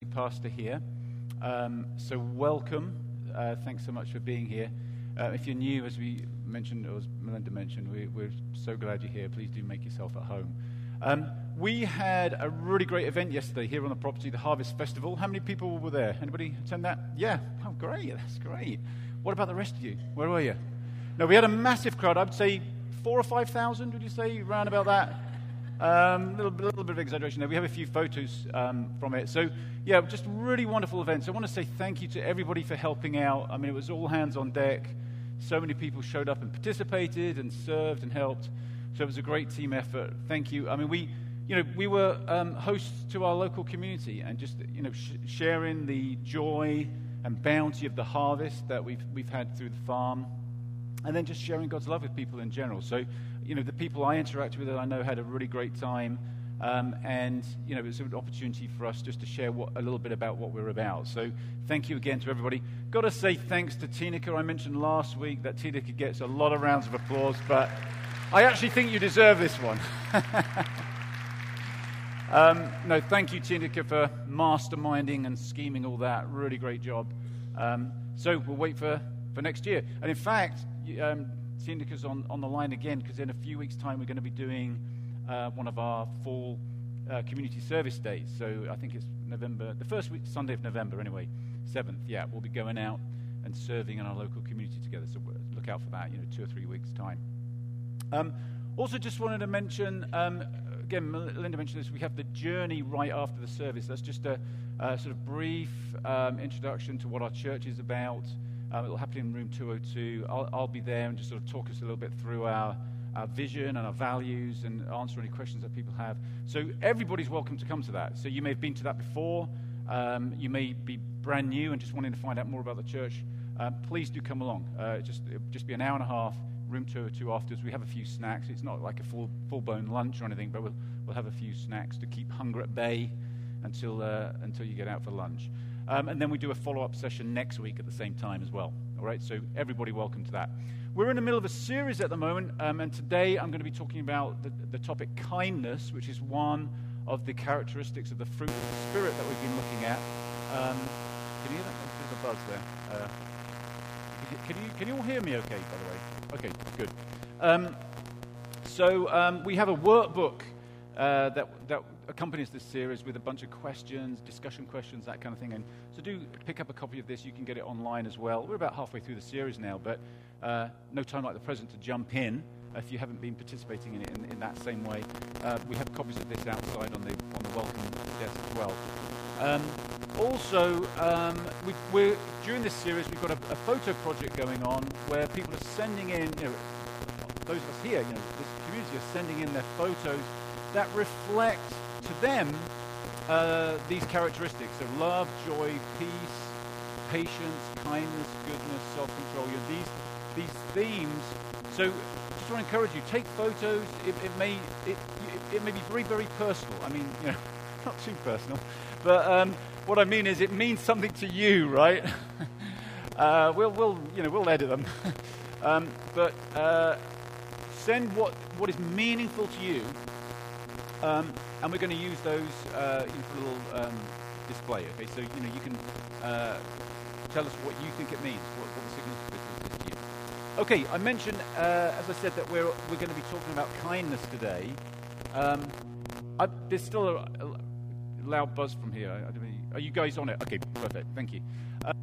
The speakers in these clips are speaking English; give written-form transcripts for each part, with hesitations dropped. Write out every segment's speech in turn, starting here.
pastor here. So welcome. Thanks so much for being here. If you're new, as we mentioned, or as Melinda mentioned, we're so glad you're here. Please do make yourself at home. We had a really great event yesterday here on the property, the Harvest Festival. How many people were there? Anybody attend that? Yeah. Oh, great. That's great. What about the rest of you? Where were you? No, we had a massive crowd. I'd say 4,000 or 5,000, would you say, around about that? A little bit of exaggeration there. We have a few photos from it. So, yeah, just really wonderful event. So I want to say thank you to everybody for helping out. I mean, it was all hands on deck. So many people showed up and participated and served and helped. So it was a great team effort. Thank you. I mean, we were hosts to our local community and just, sharing the joy and bounty of the harvest that we've had through the farm, and then just sharing God's love with people in general. So, the people I interacted with, I know, had a really great time, and it was an opportunity for us just to share a little bit about what we're about. So thank you again to everybody. Got to say thanks to Tinica. I mentioned last week that Tinica gets a lot of rounds of applause, but I actually think you deserve this one. No, thank you, Tinica, for masterminding and scheming all that. Really great job. So we'll wait for next year. And in fact, Tinica's on the line again, because in a few weeks' time we're going to be doing one of our fall community service days. So I think it's November, the first week, Sunday of November anyway, 7th. Yeah, we'll be going out and serving in our local community together. So look out for that, 2 or 3 weeks' time. Also just wanted to mention, again, Melinda mentioned this, we have the journey right after the service. That's just a sort of brief introduction to what our church is about. It'll happen in room 202. I'll be there and just sort of talk us a little bit through our vision and our values and answer any questions that people have. So everybody's welcome to come to that. So you may have been to that before. You may be brand new and just wanting to find out more about the church. Please do come along. It'll just be an hour and a half, room 202 afterwards. We have a few snacks. It's not like a full-blown lunch or anything, but we'll have a few snacks to keep hunger at bay until you get out for lunch. And then we do a follow-up session next week at the same time as well. All right, so everybody welcome to that. We're in the middle of a series at the moment, and today I'm going to be talking about the topic kindness, which is one of the characteristics of the fruit of the Spirit that we've been looking at. Can you hear that? There's a buzz there. Can you all hear me okay, by the way? Okay, good. So we have a workbook that accompanies this series with a bunch of questions, discussion questions, that kind of thing. And so do pick up a copy of this. You can get it online as well. We're about halfway through the series now, but no time like the present to jump in if you haven't been participating in it in that same way. We have copies of this outside on the welcome desk as well. Also, we're during this series, we've got a photo project going on where people are sending in, those of us here, this community are sending in their photos that reflect to them these characteristics of love, joy, peace, patience, kindness, goodness, self-control. These themes. So, just want to encourage you: take photos. It may be very, very personal. I mean, not too personal, but what I mean is, it means something to you, right? We'll edit them, but send what is meaningful to you. And we're going to use those for a little display. Okay, so you can tell us what you think it means, what the significance is to you. Okay, I mentioned, as I said, that we're going to be talking about kindness today. There's still a loud buzz from here. Are you guys on it? Okay, perfect. Thank you.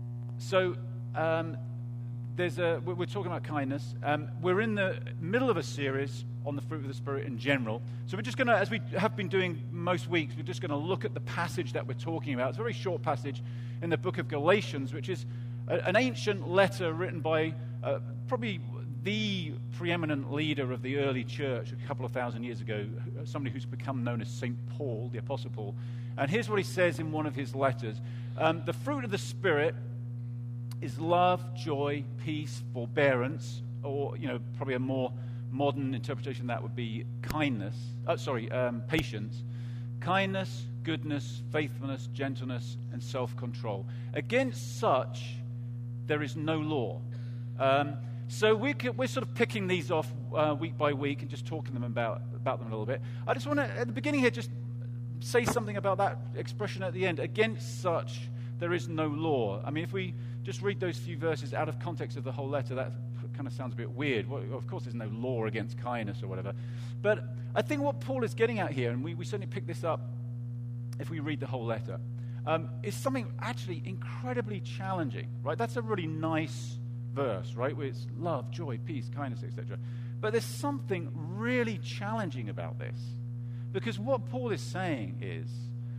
We're talking about kindness. We're in the middle of a series on the fruit of the Spirit in general. So we're just going to, as we have been doing most weeks, we're just going to look at the passage that we're talking about. It's a very short passage in the book of Galatians, which is an ancient letter written by probably the preeminent leader of the early church a couple of thousand years ago, somebody who's become known as St. Paul, the Apostle Paul. And here's what he says in one of his letters. The fruit of the Spirit is love, joy, peace, forbearance, or, probably a more modern interpretation of that would be patience, kindness, goodness, faithfulness, gentleness, and self-control. Against such, there is no law. So we're sort of picking these off week by week and just talking them about them a little bit. I just want to, at the beginning here, just say something about that expression at the end. Against such, there is no law. I mean, if we just read those few verses out of context of the whole letter, that kind of sounds a bit weird. Well, of course, there's no law against kindness or whatever. But I think what Paul is getting at here, and we certainly pick this up if we read the whole letter, is something actually incredibly challenging, right? That's a really nice verse, right? Where it's love, joy, peace, kindness, etc. But there's something really challenging about this. Because what Paul is saying is,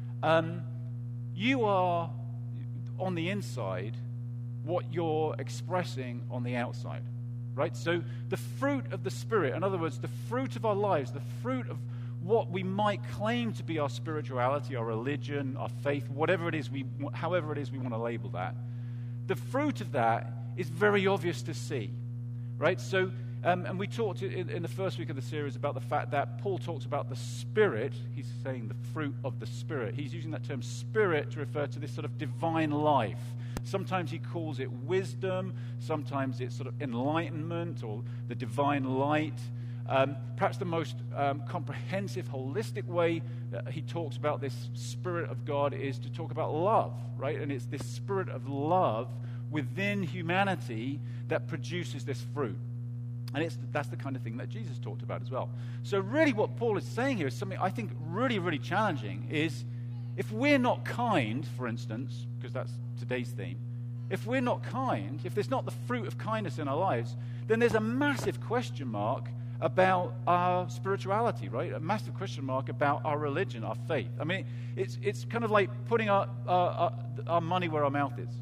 you are on the inside what you're expressing on the outside, right? So the fruit of the Spirit, in other words, the fruit of our lives, the fruit of what we might claim to be our spirituality, our religion, our faith, whatever it is, however it is we want to label that, the fruit of that is very obvious to see, right? So, and we talked in the first week of the series about the fact that Paul talks about the Spirit. He's saying the fruit of the Spirit. He's using that term Spirit to refer to this sort of divine life. Sometimes he calls it wisdom. Sometimes it's sort of enlightenment or the divine light. Perhaps the most comprehensive, holistic way that he talks about this Spirit of God is to talk about love, right? And it's this Spirit of love within humanity that produces this fruit. And that's the kind of thing that Jesus talked about as well. So really what Paul is saying here is something I think really, really challenging is if we're not kind, for instance, because that's today's theme, if we're not kind, if there's not the fruit of kindness in our lives, then there's a massive question mark about our spirituality, right? A massive question mark about our religion, our faith. I mean, it's kind of like putting our money where our mouth is.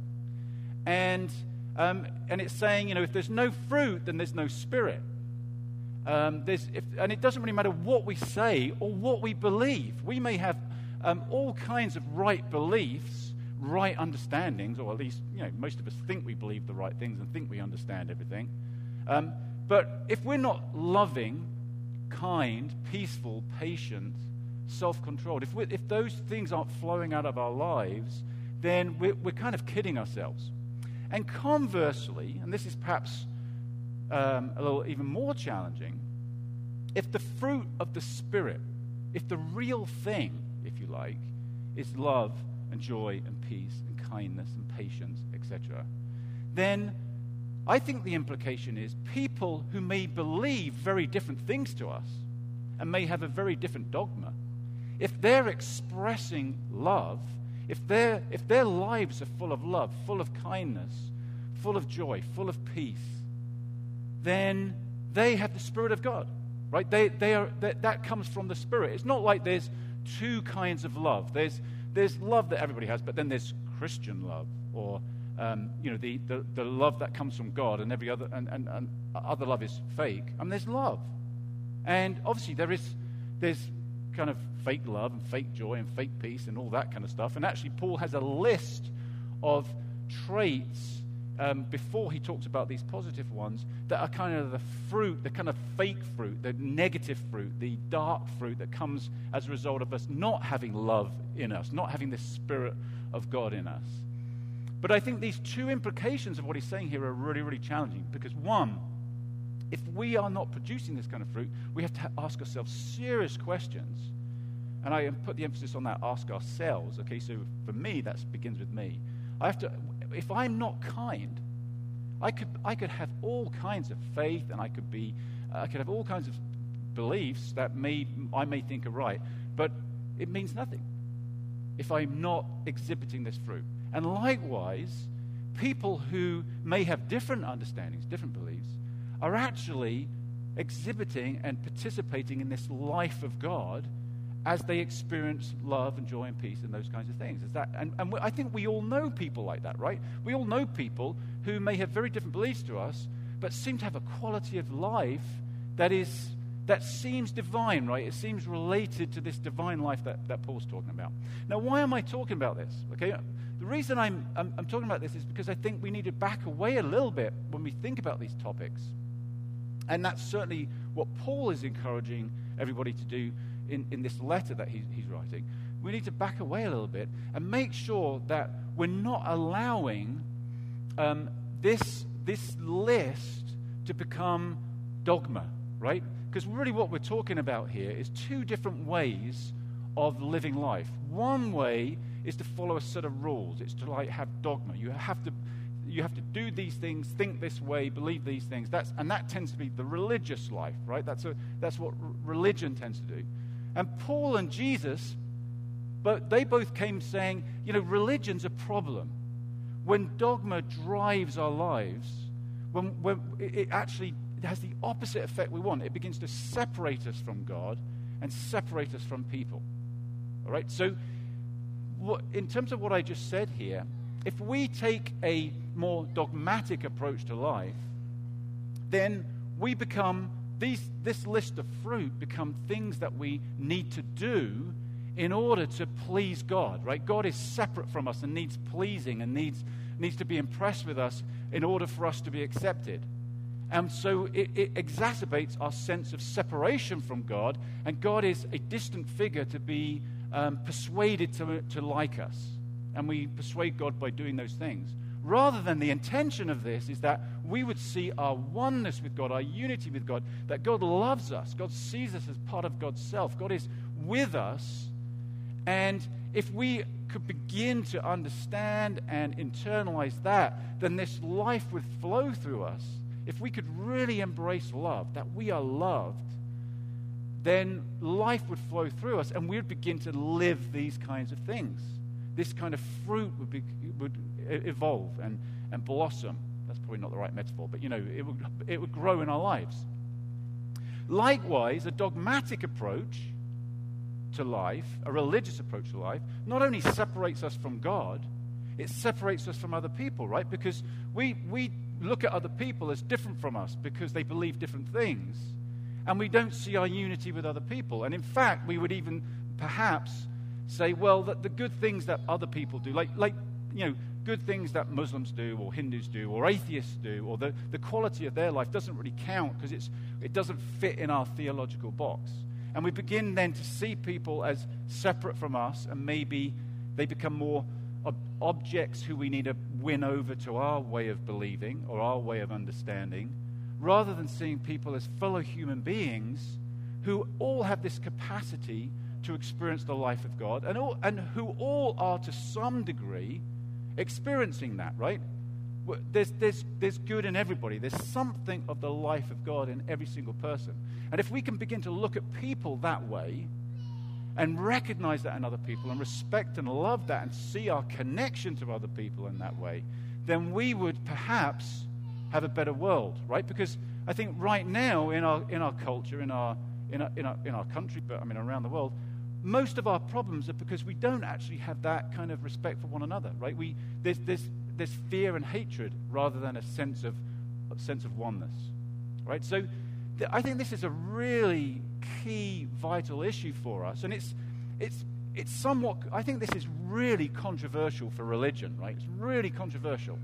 And it's saying, if there's no fruit, then there's no spirit. And it doesn't really matter what we say or what we believe. We may have all kinds of right beliefs, right understandings, or at least, most of us think we believe the right things and think we understand everything. But if we're not loving, kind, peaceful, patient, self-controlled, if those things aren't flowing out of our lives, then we're kind of kidding ourselves. And conversely, and this is perhaps a little even more challenging, if the fruit of the Spirit, if the real thing, if you like, is love and joy and peace and kindness and patience, etc., then I think the implication is people who may believe very different things to us and may have a very different dogma, if they're expressing love, if their lives are full of love, full of kindness, full of joy, full of peace, then they have the Spirit of God, right? That comes from the Spirit. It's not like there's two kinds of love. There's love that everybody has, but then there's Christian love, or the love that comes from God, and every other and other love is fake. And there's love, and obviously there's kind of fake love and fake joy and fake peace and all that kind of stuff. And actually, Paul has a list of traits before he talks about these positive ones that are kind of the fruit, the kind of fake fruit, the negative fruit, the dark fruit that comes as a result of us not having love in us, not having the Spirit of God in us. But I think these two implications of what he's saying here are really, really challenging, because one, if we are not producing this kind of fruit, we have to ask ourselves serious questions. And I put the emphasis on that, ask ourselves. Okay, so for me, that begins with me. If I'm not kind, I could have all kinds of faith, and I could have all kinds of beliefs that I may think are right, but it means nothing if I'm not exhibiting this fruit. And likewise, people who may have different understandings, different beliefs, are actually exhibiting and participating in this life of God as they experience love and joy and peace and those kinds of things. And I think we all know people like that, right? We all know people who may have very different beliefs to us, but seem to have a quality of life that seems divine, right? It seems related to this divine life that Paul's talking about. Now, why am I talking about this? Okay, the reason I'm talking about this is because I think we need to back away a little bit when we think about these topics. And that's certainly what Paul is encouraging everybody to do in this letter that he's writing. We need to back away a little bit and make sure that we're not allowing this list to become dogma, right? Because really what we're talking about here is two different ways of living life. One way is to follow a set of rules. It's to like have dogma. You have to do these things, think this way, believe these things. And that tends to be the religious life, right? That's what religion tends to do. And Paul and Jesus, but they both came saying, religion's a problem. When dogma drives our lives, when it actually has the opposite effect we want, it begins to separate us from God and separate us from people. All right? So in terms of what I just said here, if we take a more dogmatic approach to life, then we become, this list of fruit become things that we need to do in order to please God, right? God is separate from us and needs pleasing and needs to be impressed with us in order for us to be accepted. And so it exacerbates our sense of separation from God, and God is a distant figure to be persuaded to like us. And we persuade God by doing those things. Rather than the intention of this is that we would see our oneness with God, our unity with God, that God loves us. God sees us as part of God's self. God is with us. And if we could begin to understand and internalize that, then this life would flow through us. If we could really embrace love, that we are loved, then life would flow through us and we would begin to live these kinds of things. This kind of fruit would evolve and blossom. That's probably not the right metaphor, but it would grow in our lives. Likewise, a dogmatic approach to life, a religious approach to life, not only separates us from God, it separates us from other people, right? Because we look at other people as different from us because they believe different things, and we don't see our unity with other people. And in fact, we would even perhaps say, well, that the good things that other people do, like good things that Muslims do or Hindus do or atheists do, or the quality of their life doesn't really count because it doesn't fit in our theological box. And we begin then to see people as separate from us, and maybe they become more objects who we need to win over to our way of believing or our way of understanding, rather than seeing people as fellow human beings who all have this capacity to experience the life of God, and who all are to some degree experiencing that, right? There's good in everybody. There's something of the life of God in every single person. And if we can begin to look at people that way and recognize that in other people and respect and love that and see our connection to other people in that way, then we would perhaps have a better world, right? Because I think right now in our culture, in our country, but I mean around the world, most of our problems are because we don't actually have that kind of respect for one another, right? There's fear and hatred rather than a sense of oneness, right? So I think this is a really key, vital issue for us, and it's somewhat. I think this is really controversial for religion, right? It's really controversial,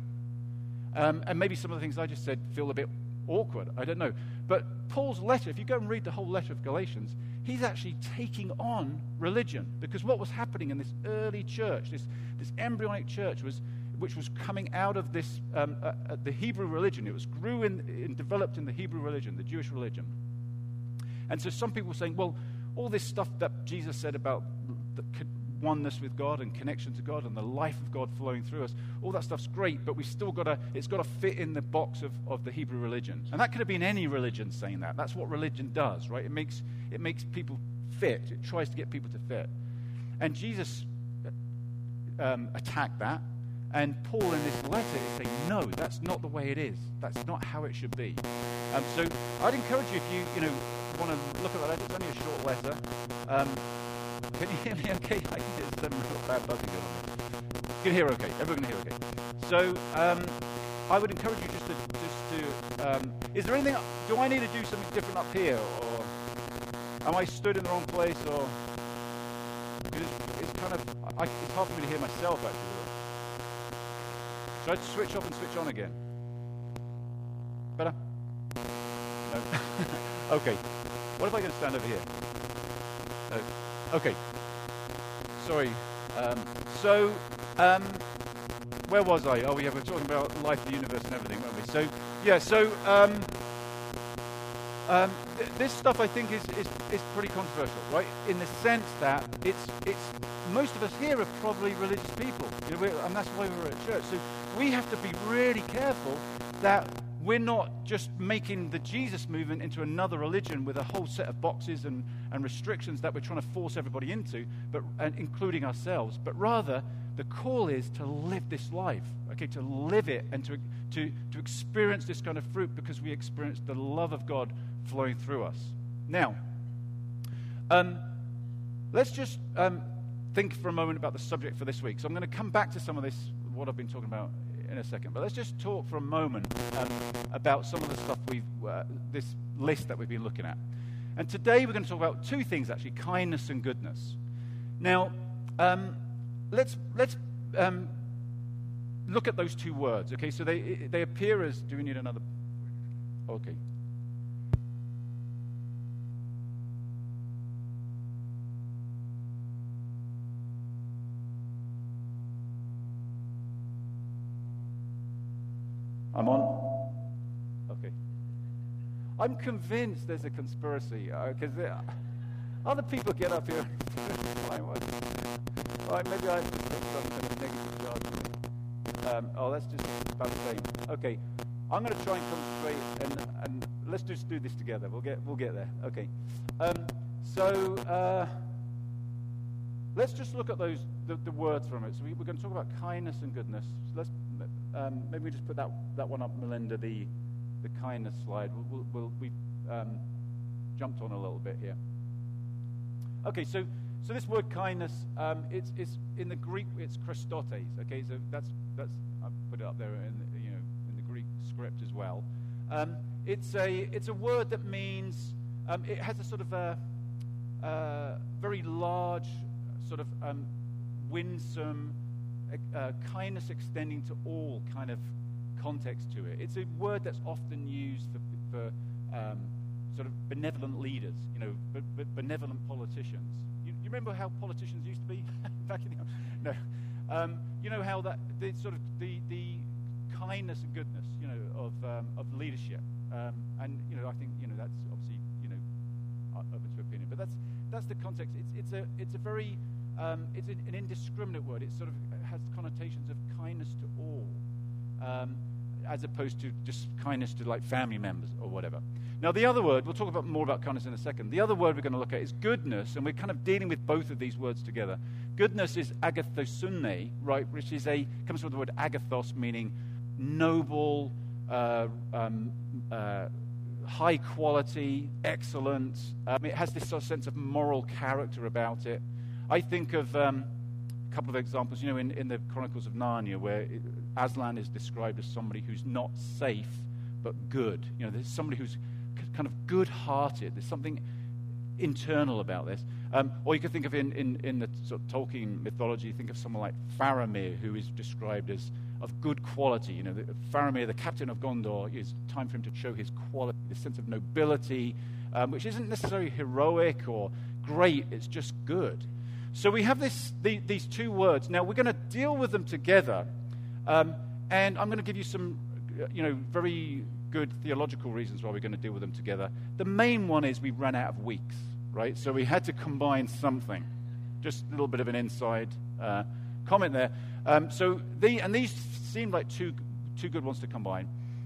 and maybe some of the things I just said feel a bit awkward. I don't know, but Paul's letter, if you go and read the whole letter of Galatians, he's actually taking on religion, because what was happening in this early church, this embryonic church, which was coming out of this the Hebrew religion. It grew and developed in the Hebrew religion, the Jewish religion. And so some people were saying, well, all this stuff that Jesus said about the oneness with God and connection to God and the life of God flowing through us, all that stuff's great, but it's got to fit in the box of the Hebrew religion. And that could have been any religion saying that. That's what religion does, right? It makes people fit. It tries to get people to fit. And Jesus attacked that. And Paul in this letter is saying, no, that's not the way it is. That's not how it should be. So I'd encourage you, if you want to look at that letter, it's only a short letter. Can you hear me okay? I can hear some real bad buzzing going on there. You can hear okay. Everyone can hear okay. So I would encourage you just to is there anything, do I need to do something different up here? Or am I stood in the wrong place? Or it's kind of, it's hard for me to hear myself actually. Should I switch off and switch on again? Better? No? Okay. What if I can stand over here? No. Okay. Sorry. Where was I? Oh, yeah, we're talking about life, the universe, and everything, weren't we? So, yeah, this stuff I think is pretty controversial, right? In the sense that it's most of us here are probably religious people, and that's why we're at church. So we have to be really careful that we're not just making the Jesus movement into another religion with a whole set of boxes and restrictions that we're trying to force everybody into, and including ourselves. But rather, the call is to live this life, okay, to live it and to experience this kind of fruit because we experience the love of God flowing through us. Now, let's just think for a moment about the subject for this week. So I'm going to come back to some of this, what I've been talking about in a second. But let's just talk for a moment about some of the stuff this list that we've been looking at. And today we're going to talk about two things, actually, kindness and goodness. Now, let's look at those two words, okay? So they appear as, do we need another? Okay. I'm on? Okay. I'm convinced there's a conspiracy, because other people get up here. All right, maybe I have to take some kind of negative charge. That's just about the same. Okay, I'm going to try and concentrate, and let's just do this together. We'll get there. Okay. Let's just look at the words from it. So we're going to talk about kindness and goodness. So let's maybe we just put that one up, Melinda. The kindness slide. We've jumped on a little bit here. Okay, so this word kindness, it's in the Greek, it's Christotes. Okay, so that's I put it up there in the Greek script as well. It's a word that means it has a sort of a very large sort of winsome kindness extending to all kind of context to it. It's a word that's often used for sort of benevolent leaders, benevolent politicians. You remember how politicians used to be back in the no? You know how that the sort of the kindness and goodness, of leadership, and I think that's obviously open to opinion, but that's the context. It's a very it's an indiscriminate word. It sort of has connotations of kindness to all, as opposed to just kindness to like family members or whatever. Now, the other word, we'll talk more about kindness in a second. The other word we're going to look at is goodness, and we're kind of dealing with both of these words together. Goodness is agathosune, right, which comes from the word agathos, meaning noble, high quality, excellent. It has this sort of sense of moral character about it. I think of a couple of examples, in the Chronicles of Narnia, where Aslan is described as somebody who's not safe, but good. There's somebody who's kind of good-hearted. There's something internal about this. Or you could think of in the sort of Tolkien mythology, think of someone like Faramir, who is described as of good quality. Faramir, the captain of Gondor, is time for him to show his quality, the sense of nobility, which isn't necessarily heroic or great. It's just good. So we have these two words. Now, we're going to deal with them together, and I'm going to give you some, very good theological reasons why we're going to deal with them together. The main one is we ran out of weeks, right? So we had to combine something. Just a little bit of an inside comment there. These seem like two good ones to combine.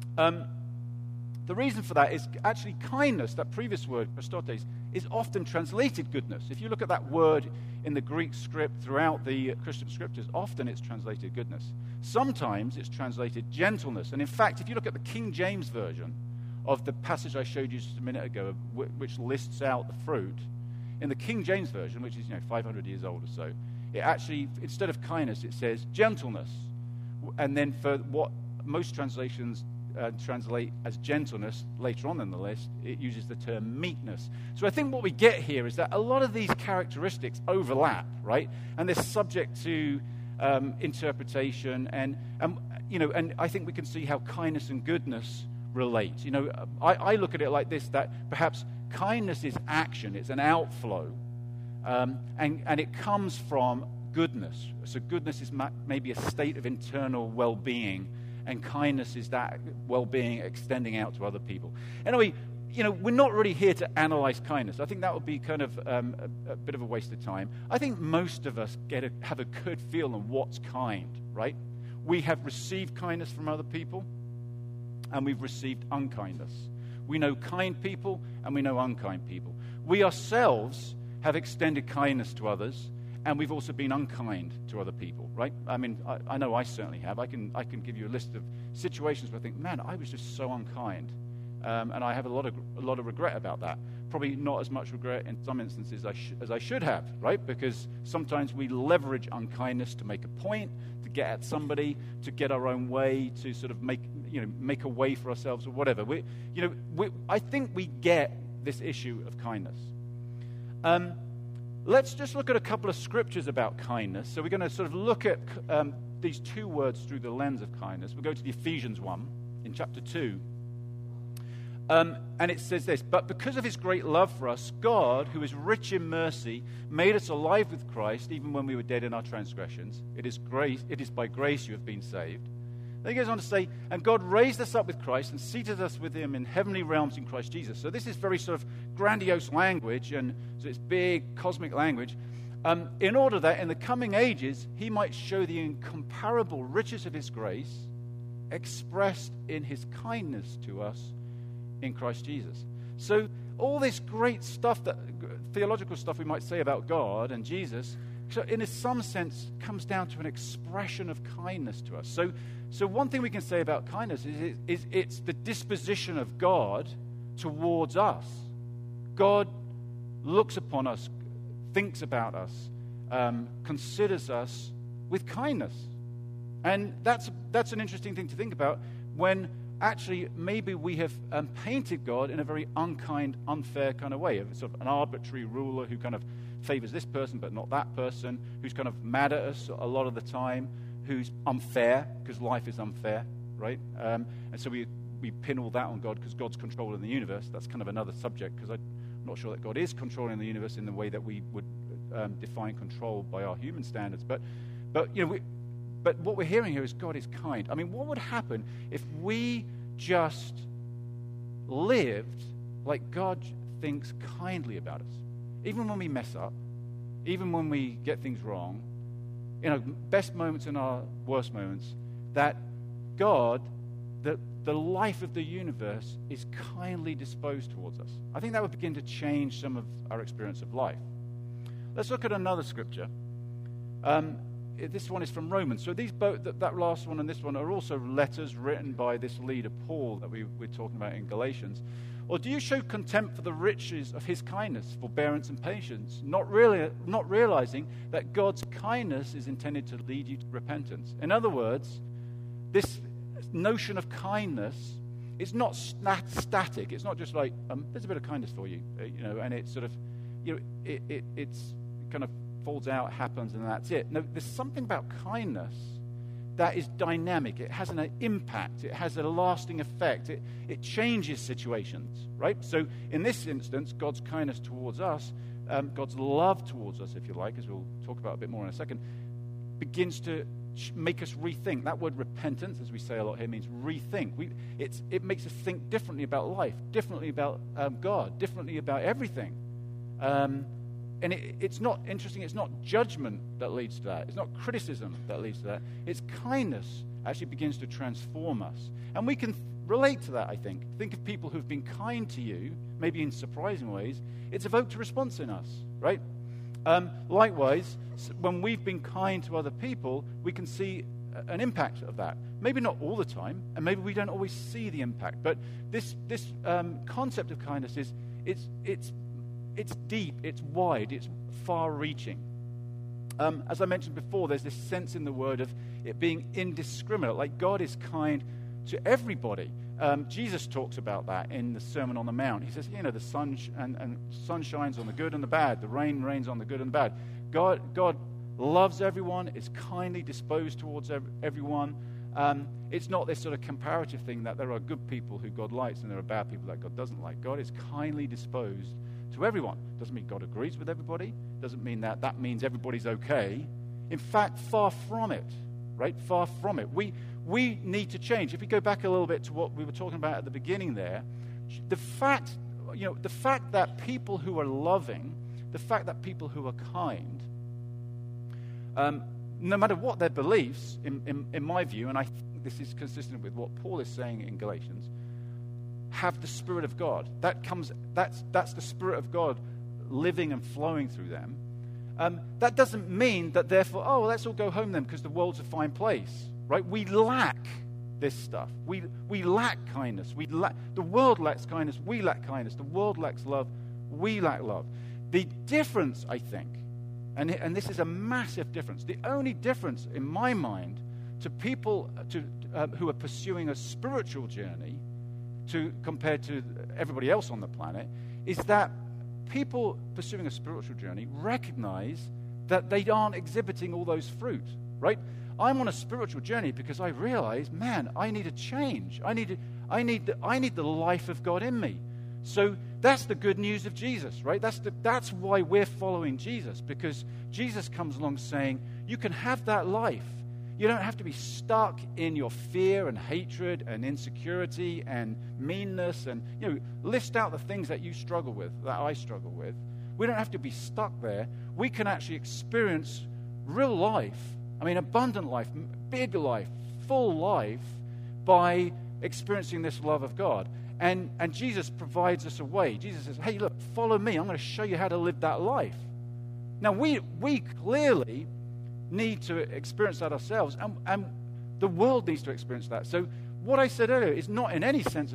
The reason for that is actually kindness. That previous word, Christotes, is often translated goodness. If you look at that word in the Greek script throughout the Christian scriptures, often it's translated goodness. Sometimes it's translated gentleness. And in fact, if you look at the King James Version of the passage I showed you just a minute ago, which lists out the fruit, in the King James Version, which is 500 years old or so, it actually, instead of kindness, it says gentleness. And then for what most translations translate as gentleness, later on in the list, it uses the term meekness. So I think what we get here is that a lot of these characteristics overlap, right? And they're subject to interpretation, and I think we can see how kindness and goodness relate. I look at it like this, that perhaps kindness is action, it's an outflow, and it comes from goodness. So goodness is maybe a state of internal well-being, and kindness is that well-being extending out to other people. Anyway, we're not really here to analyze kindness. I think that would be kind of a bit of a waste of time. I think most of us have a good feel on what's kind, right? We have received kindness from other people, and we've received unkindness. We know kind people, and we know unkind people. We ourselves have extended kindness to others, and we've also been unkind to other people, right? I mean, I know I certainly have. I can give you a list of situations where I think, man, I was just so unkind. And I have a lot of regret about that. Probably not as much regret in some instances as I should have, right? Because sometimes we leverage unkindness to make a point, to get at somebody, to get our own way, to sort of make a way for ourselves or whatever. I think we get this issue of kindness. Let's just look at a couple of scriptures about kindness. So we're going to sort of look at these two words through the lens of kindness. We'll go to the Ephesians 1 in chapter 2. And it says this, but because of his great love for us, God, who is rich in mercy, made us alive with Christ, even when we were dead in our transgressions. It is by grace you have been saved. Then he goes on to say, and God raised us up with Christ and seated us with him in heavenly realms in Christ Jesus. So this is very sort of grandiose language, and so it's big cosmic language, in order that in the coming ages he might show the incomparable riches of his grace expressed in his kindness to us in Christ Jesus. So all this great stuff, that theological stuff we might say about God and Jesus, so in some sense comes down to an expression of kindness to us. So one thing we can say about kindness is it's the disposition of God towards us. God looks upon us, thinks about us, considers us with kindness. And that's an interesting thing to think about when actually maybe we have painted God in a very unkind, unfair kind of way. Sort of an arbitrary ruler who kind of favors this person but not that person, who's kind of mad at us a lot of the time, who's unfair because life is unfair, right? And so we pin all that on God because God's controlling the universe. That's kind of another subject because I'm not sure that God is controlling the universe in the way that we would define control by our human standards. But what we're hearing here is God is kind. I mean, what would happen if we just lived like God thinks kindly about us? Even when we mess up, even when we get things wrong, in our best moments and our worst moments, that God, the life of the universe, is kindly disposed towards us. I think that would begin to change some of our experience of life. Let's look at another scripture. This one is from Romans. So that last one and this one are also letters written by this leader, Paul, that we're talking about in Galatians. Or do you show contempt for the riches of his kindness, forbearance and patience, not realizing that God's kindness is intended to lead you to repentance? In other words, this notion of kindness is not static. It's not just like, there's a bit of kindness for you, and it's sort of, it's kind of falls out, happens, and that's it. No, there's something about kindness that is dynamic. It has an impact. It has a lasting effect. It changes situations, right? So in this instance, God's kindness towards us, God's love towards us, if you like, as we'll talk about a bit more in a second, begins to make us rethink. That word repentance, as we say a lot here, means rethink. It makes us think differently about life, differently about God, differently about everything. And it's not interesting, it's not judgment that leads to that. It's not criticism that leads to that. It's kindness actually begins to transform us. And we can relate to that, I think. Think of people who've been kind to you, maybe in surprising ways. It's evoked a response in us, right? Likewise, when we've been kind to other people, we can see an impact of that. Maybe not all the time, and maybe we don't always see the impact. But this concept of kindness it's deep, it's wide, it's far-reaching. As I mentioned before, there's this sense in the word of it being indiscriminate, like God is kind to everybody. Jesus talks about that in the Sermon on the Mount. He says, the sun shines on the good and the bad, the rain rains on the good and the bad. God loves everyone, is kindly disposed towards everyone. It's not this sort of comparative thing that there are good people who God likes and there are bad people that God doesn't like. God is kindly disposed to everyone. Doesn't mean God agrees with everybody. Doesn't mean that means everybody's okay. In fact, far from it, right? Far from it. We need to change. If we go back a little bit to what we were talking about at the beginning there, The fact that people who are loving, the fact that people who are kind, no matter what their beliefs, in my view, and I think this is consistent with what Paul is saying in Galatians, have the Spirit of God. That's the Spirit of God living and flowing through them. That doesn't mean that therefore, let's all go home then because the world's a fine place, right? We lack this stuff. We lack kindness. The world lacks kindness. We lack kindness. The world lacks love. We lack love. The difference, I think, and this is a massive difference. The only difference in my mind to people who are pursuing a spiritual journey compared to everybody else on the planet is that people pursuing a spiritual journey recognize that they aren't exhibiting all those fruit, right? I'm on a spiritual journey because I realize, man, I need a change. I need the life of God in me. So that's the good news of Jesus, right? That's why we're following Jesus, because Jesus comes along saying, you can have that life. You don't have to be stuck in your fear and hatred and insecurity and meanness and, list out the things that you struggle with, that I struggle with. We don't have to be stuck there. We can actually experience real life, abundant life, big life, full life by experiencing this love of God. And Jesus provides us a way. Jesus says, hey, look, follow me. I'm going to show you how to live that life. Now, we clearly need to experience that ourselves, and the world needs to experience that. So what I said earlier is not in any sense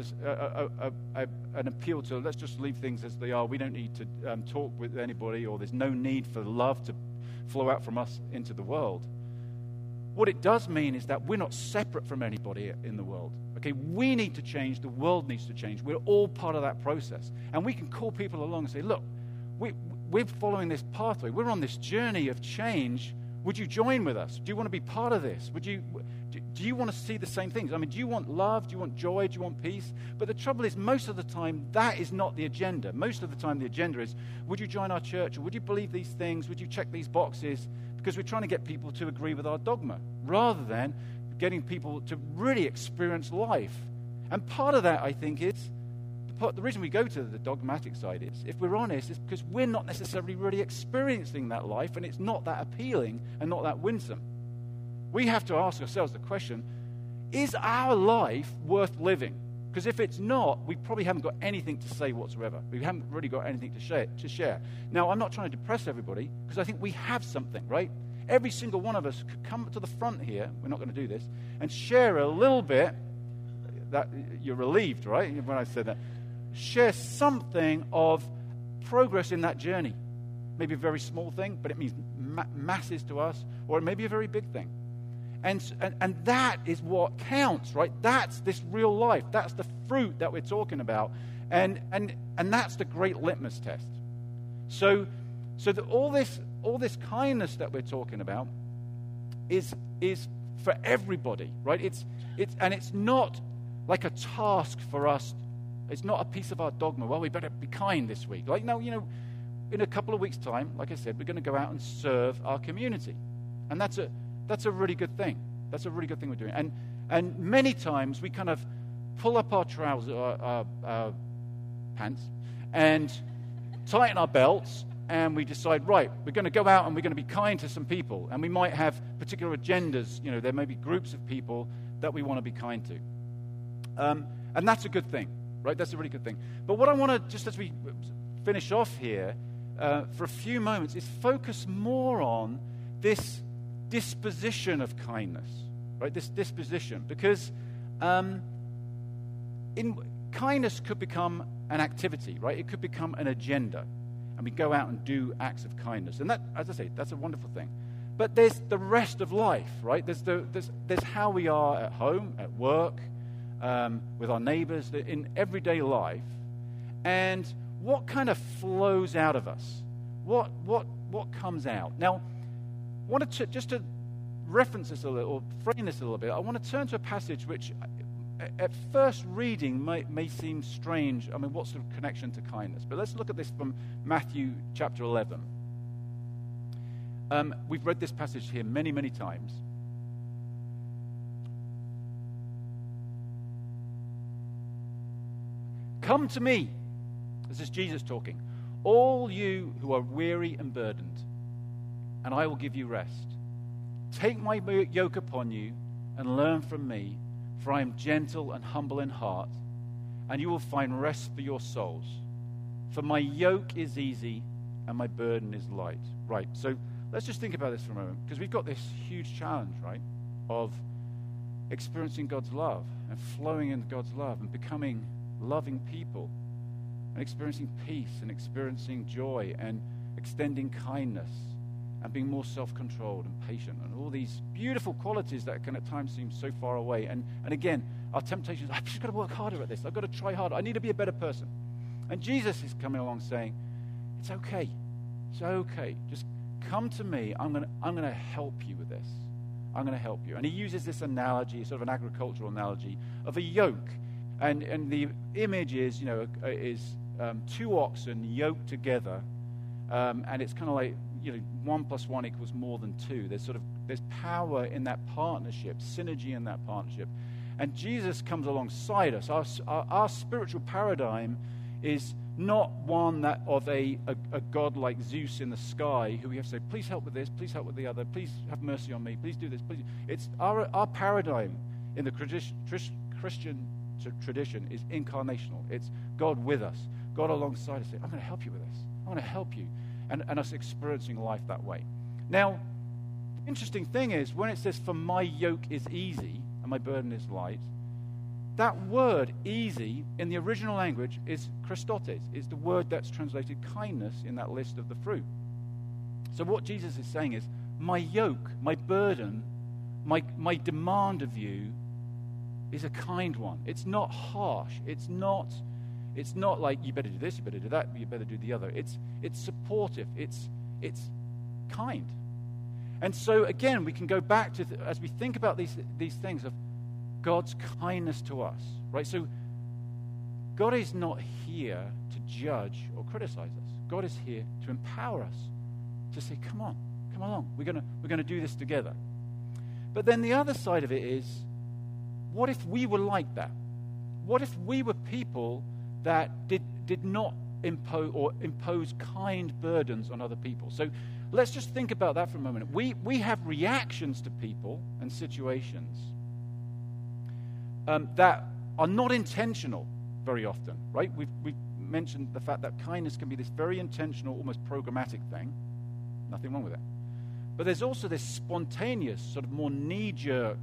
an appeal to let's just leave things as they are. We don't need to talk with anybody, or there's no need for love to flow out from us into the world. What it does mean is that we're not separate from anybody in the world. Okay, we need to change. The world needs to change. We're all part of that process. And we can call people along and say, look, we're following this pathway. We're on this journey of change. Would you join with us? Do you want to be part of this? Do you want to see the same things? Do you want love? Do you want joy? Do you want peace? But the trouble is, most of the time, that is not the agenda. Most of the time, the agenda is, would you join our church? Or would you believe these things? Would you check these boxes? Because we're trying to get people to agree with our dogma, rather than getting people to really experience life. And part of that, I think, is the reason we go to the dogmatic side is, if we're honest, is because we're not necessarily really experiencing that life, and it's not that appealing and not that winsome. We have to ask ourselves the question, is our life worth living? Because if it's not, we probably haven't got anything to say whatsoever. We haven't really got anything to share. Now, I'm not trying to depress everybody, because I think we have something, right? Every single one of us could come to the front here, we're not going to do this, and share a little bit. That you're relieved, right, when I said that. Share something of progress in that journey. Maybe a very small thing, but it means masses to us, or it may be a very big thing. And that is what counts, right? That's this real life. That's the fruit that we're talking about. And that's the great litmus test. So that all this kindness that we're talking about is for everybody, right? It's not like a task for us. It's not a piece of our dogma. Well, we better be kind this week. Like, no, in a couple of weeks' time, like I said, we're going to go out and serve our community. And that's a really good thing. That's a really good thing we're doing. And many times we kind of pull up our trousers, our pants, and tighten our belts, and we decide, right, we're going to go out and we're going to be kind to some people. And we might have particular agendas. There may be groups of people that we want to be kind to. And that's a good thing. Right, that's a really good thing. But what I want to, just as we finish off here, for a few moments, is focus more on this disposition of kindness, right? This disposition, because kindness could become an activity, right? It could become an agenda, and we go out and do acts of kindness, and that, as I say, that's a wonderful thing. But there's the rest of life, right? There's how we are at home, at work. With our neighbors, in everyday life, and what kind of flows out of us? What comes out? Now, I want to just to reference this a little, or frame this a little bit. I want to turn to a passage which, at first reading, may seem strange. What's the connection to kindness? But let's look at this from Matthew chapter 11. We've read this passage here many, many times. Come to me. This is Jesus talking. All you who are weary and burdened, and I will give you rest. Take my yoke upon you and learn from me, for I am gentle and humble in heart, and you will find rest for your souls. For my yoke is easy and my burden is light. Right, so let's just think about this for a moment, because we've got this huge challenge, right, of experiencing God's love and flowing in God's love and becoming loving people and experiencing peace and experiencing joy and extending kindness and being more self-controlled and patient and all these beautiful qualities that can at times seem so far away. And again, our temptation is, I've just got to work harder at this. I've got to try harder. I need to be a better person. And Jesus is coming along saying, it's okay. It's okay. Just come to me. I'm going to help you with this. I'm going to help you. And he uses this analogy, sort of an agricultural analogy, of a yoke. And the image is, two oxen yoked together. And it's kind of like, 1 + 1 = more than 2. There's power in that partnership, synergy in that partnership. And Jesus comes alongside us. Our spiritual paradigm is not one that of a god like Zeus in the sky, who we have to say, please help with this, please help with the other, please have mercy on me, please do this, please. It's our paradigm in the Christian tradition is incarnational. It's God with us, God alongside us. I'm going to help you with this. I'm going to help you. And us experiencing life that way. Now, the interesting thing is, when it says, for my yoke is easy and my burden is light, that word easy in the original language is Christotes, is the word that's translated kindness in that list of the fruit. So what Jesus is saying is, my yoke, my burden, my demand of you is a kind one. It's not harsh. It's not like, you better do this, you better do that, you better do the other. It's supportive. It's kind. And so, again, we can go back to, as we think about these things of God's kindness to us, right? So God is not here to judge or criticize us. God is here to empower us, to say, come along. We're going to do this together. But then the other side of it is, what if we were like that? What if we were people that did not impose kind burdens on other people? So let's just think about that for a moment. We have reactions to people and situations that are not intentional very often, right? We've mentioned the fact that kindness can be this very intentional, almost programmatic thing. Nothing wrong with it. But there's also this spontaneous, sort of more knee-jerk,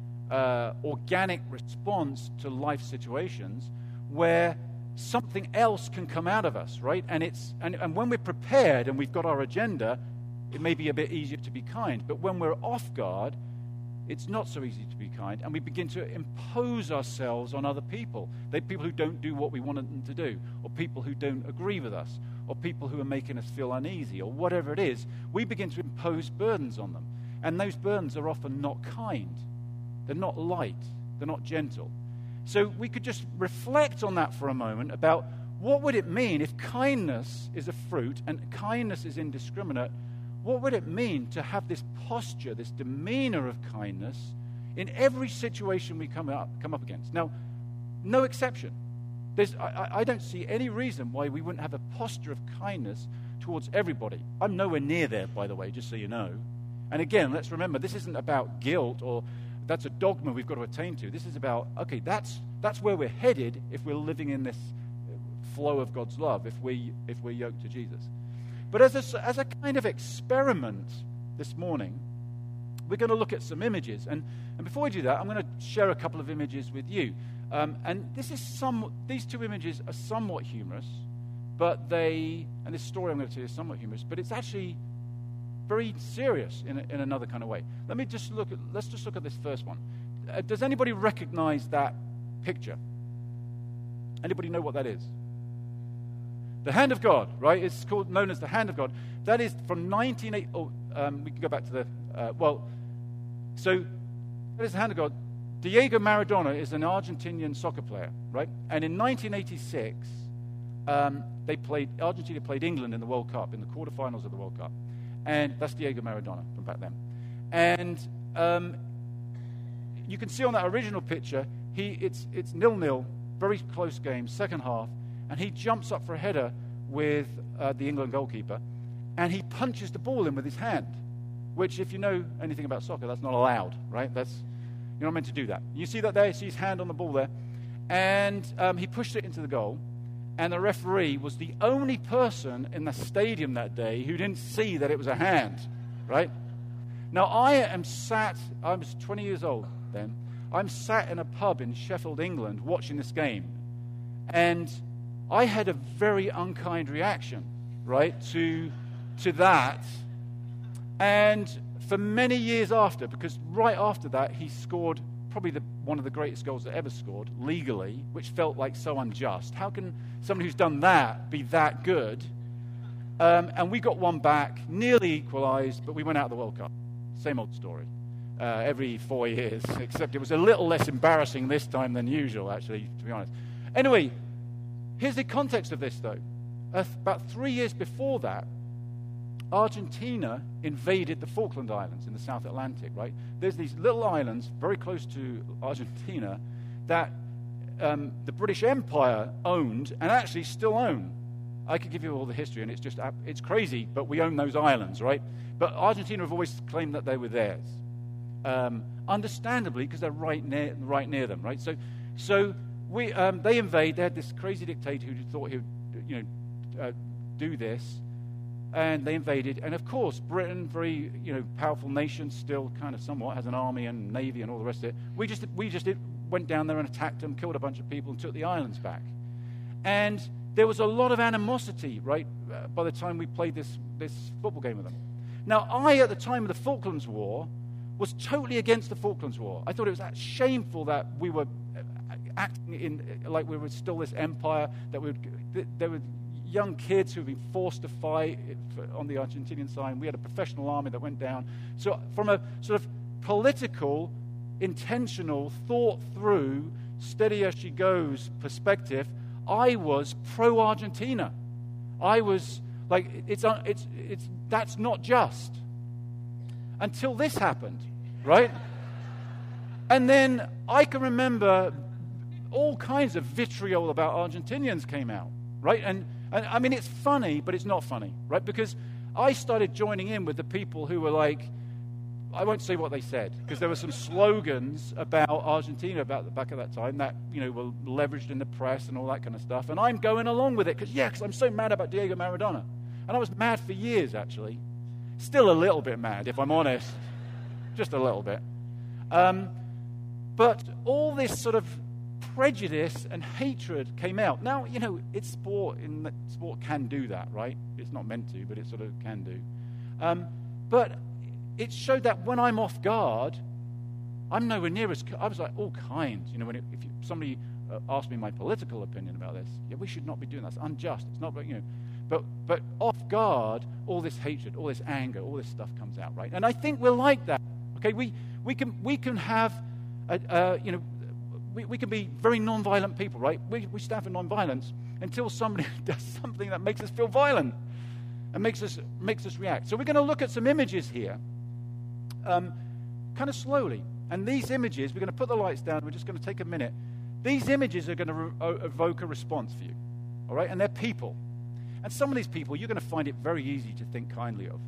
organic response to life situations where something else can come out of us, right? And when we're prepared and we've got our agenda, it may be a bit easier to be kind. But when we're off guard, it's not so easy to be kind, and we begin to impose ourselves on other people. They're people who don't do what we wanted them to do, or people who don't agree with us, or people who are making us feel uneasy, or whatever it is. We begin to impose burdens on them, and those burdens are often not kind. They're not light. They're not gentle. So we could just reflect on that for a moment about what would it mean if kindness is a fruit and kindness is indiscriminate. What would it mean to have this posture, this demeanor of kindness in every situation we come up against? Now, no exception. I don't see any reason why we wouldn't have a posture of kindness towards everybody. I'm nowhere near there, by the way, just so you know. And again, let's remember, this isn't about guilt or that's a dogma we've got to attain to. This is about, okay, that's where we're headed if we're living in this flow of God's love, if we're yoked to Jesus. But as a kind of experiment this morning, we're going to look at some images. And before we do that, I'm going to share a couple of images with you. And these two images are somewhat humorous, and this story I'm going to tell you is somewhat humorous, but it's actually very serious in another kind of way. Let's just look at this first one. Does anybody recognize that picture? Anybody know what that is? The hand of God, right? It's known as the hand of God. That is from 1980. We can go back to the. So that is the hand of God. Diego Maradona is an Argentinian soccer player, right? And in 1986, Argentina played England in the World Cup, in the quarterfinals of the World Cup. And that's Diego Maradona from back then. And you can see on that original picture, it's 0-0, very close game, second half. and he jumps up for a header with the England goalkeeper, and he punches the ball in with his hand, which, if you know anything about soccer, that's not allowed, right? You're not meant to do that. You see that there? You see his hand on the ball there? And he pushed it into the goal, and the referee was the only person in the stadium that day who didn't see that it was a hand, right? Now, I was 20 years old then. I'm sat in a pub in Sheffield, England, watching this game, and I had a very unkind reaction, right, to that. And for many years after, because right after that, he scored probably one of the greatest goals that ever scored, legally, which felt like so unjust. How can somebody who's done that be that good? And we got one back, nearly equalized, but we went out of the World Cup. Same old story. Every 4 years, except it was a little less embarrassing this time than usual, actually, to be honest. Anyway, here's the context of this, though. About 3 years before that, Argentina invaded the Falkland Islands in the South Atlantic, right? There's these little islands very close to Argentina that the British Empire owned and actually still own. I could give you all the history, and it's crazy, but we own those islands, right? But Argentina have always claimed that they were theirs. Understandably, because they're right near them, right? So they invade. They had this crazy dictator who thought he would, do this, and they invaded. And of course, Britain, very powerful nation, still kind of somewhat has an army and navy and all the rest of it. We just went down there and attacked them, killed a bunch of people, and took the islands back. And there was a lot of animosity, right? By the time we played this football game with them. Now, at the time of the Falklands War, was totally against the Falklands War. I thought it was shameful that we were acting like we were still this empire, that there were young kids who had been forced to fight on the Argentinian side. We had a professional army that went down. So from a sort of political, intentional, thought-through, steady-as-she-goes perspective, I was pro-Argentina. I was like, that's not just. Until this happened, right? And then I can remember all kinds of vitriol about Argentinians came out, right? And I mean, it's funny, but it's not funny, right? Because I started joining in with the people who were like, I won't say what they said, because there were some slogans about Argentina back at that time that, were leveraged in the press and all that kind of stuff. And I'm going along with it because I'm so mad about Diego Maradona. And I was mad for years, actually. Still a little bit mad, if I'm honest. Just a little bit. But all this sort of prejudice and hatred came out. Now, it's sport, and sport can do that, right? It's not meant to, but it sort of can do. But it showed that when I'm off guard, I'm nowhere near as... I was like all kinds. If somebody asked me my political opinion about this, we should not be doing that. It's unjust. It's not, But off guard, all this hatred, all this anger, all this stuff comes out, right? And I think we're like that. Okay, we can have, we can be very non-violent people, right? We stand for non-violence until somebody does something that makes us feel violent and makes us react. So we're going to look at some images here, kind of slowly. And these images, we're going to put the lights down. We're just going to take a minute. These images are going to evoke a response for you, all right? And they're people. And some of these people, you're going to find it very easy to think kindly of.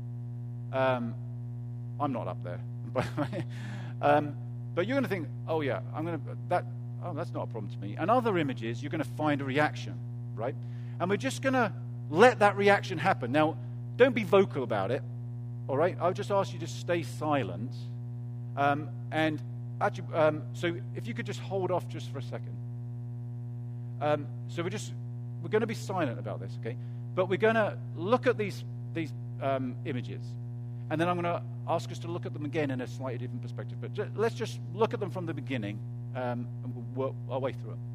I'm not up there, by the way. But you're going to think, that's not a problem to me. And other images, you're going to find a reaction, right? And we're just going to let that reaction happen. Now, don't be vocal about it, all right? I'll just ask you to stay silent. And actually, so if you could just hold off just for a second. So we're going to be silent about this, okay? But we're going to look at these images, and then I'm going to ask us to look at them again in a slightly different perspective. But let's just look at them from the beginning, and we'll work our way through it.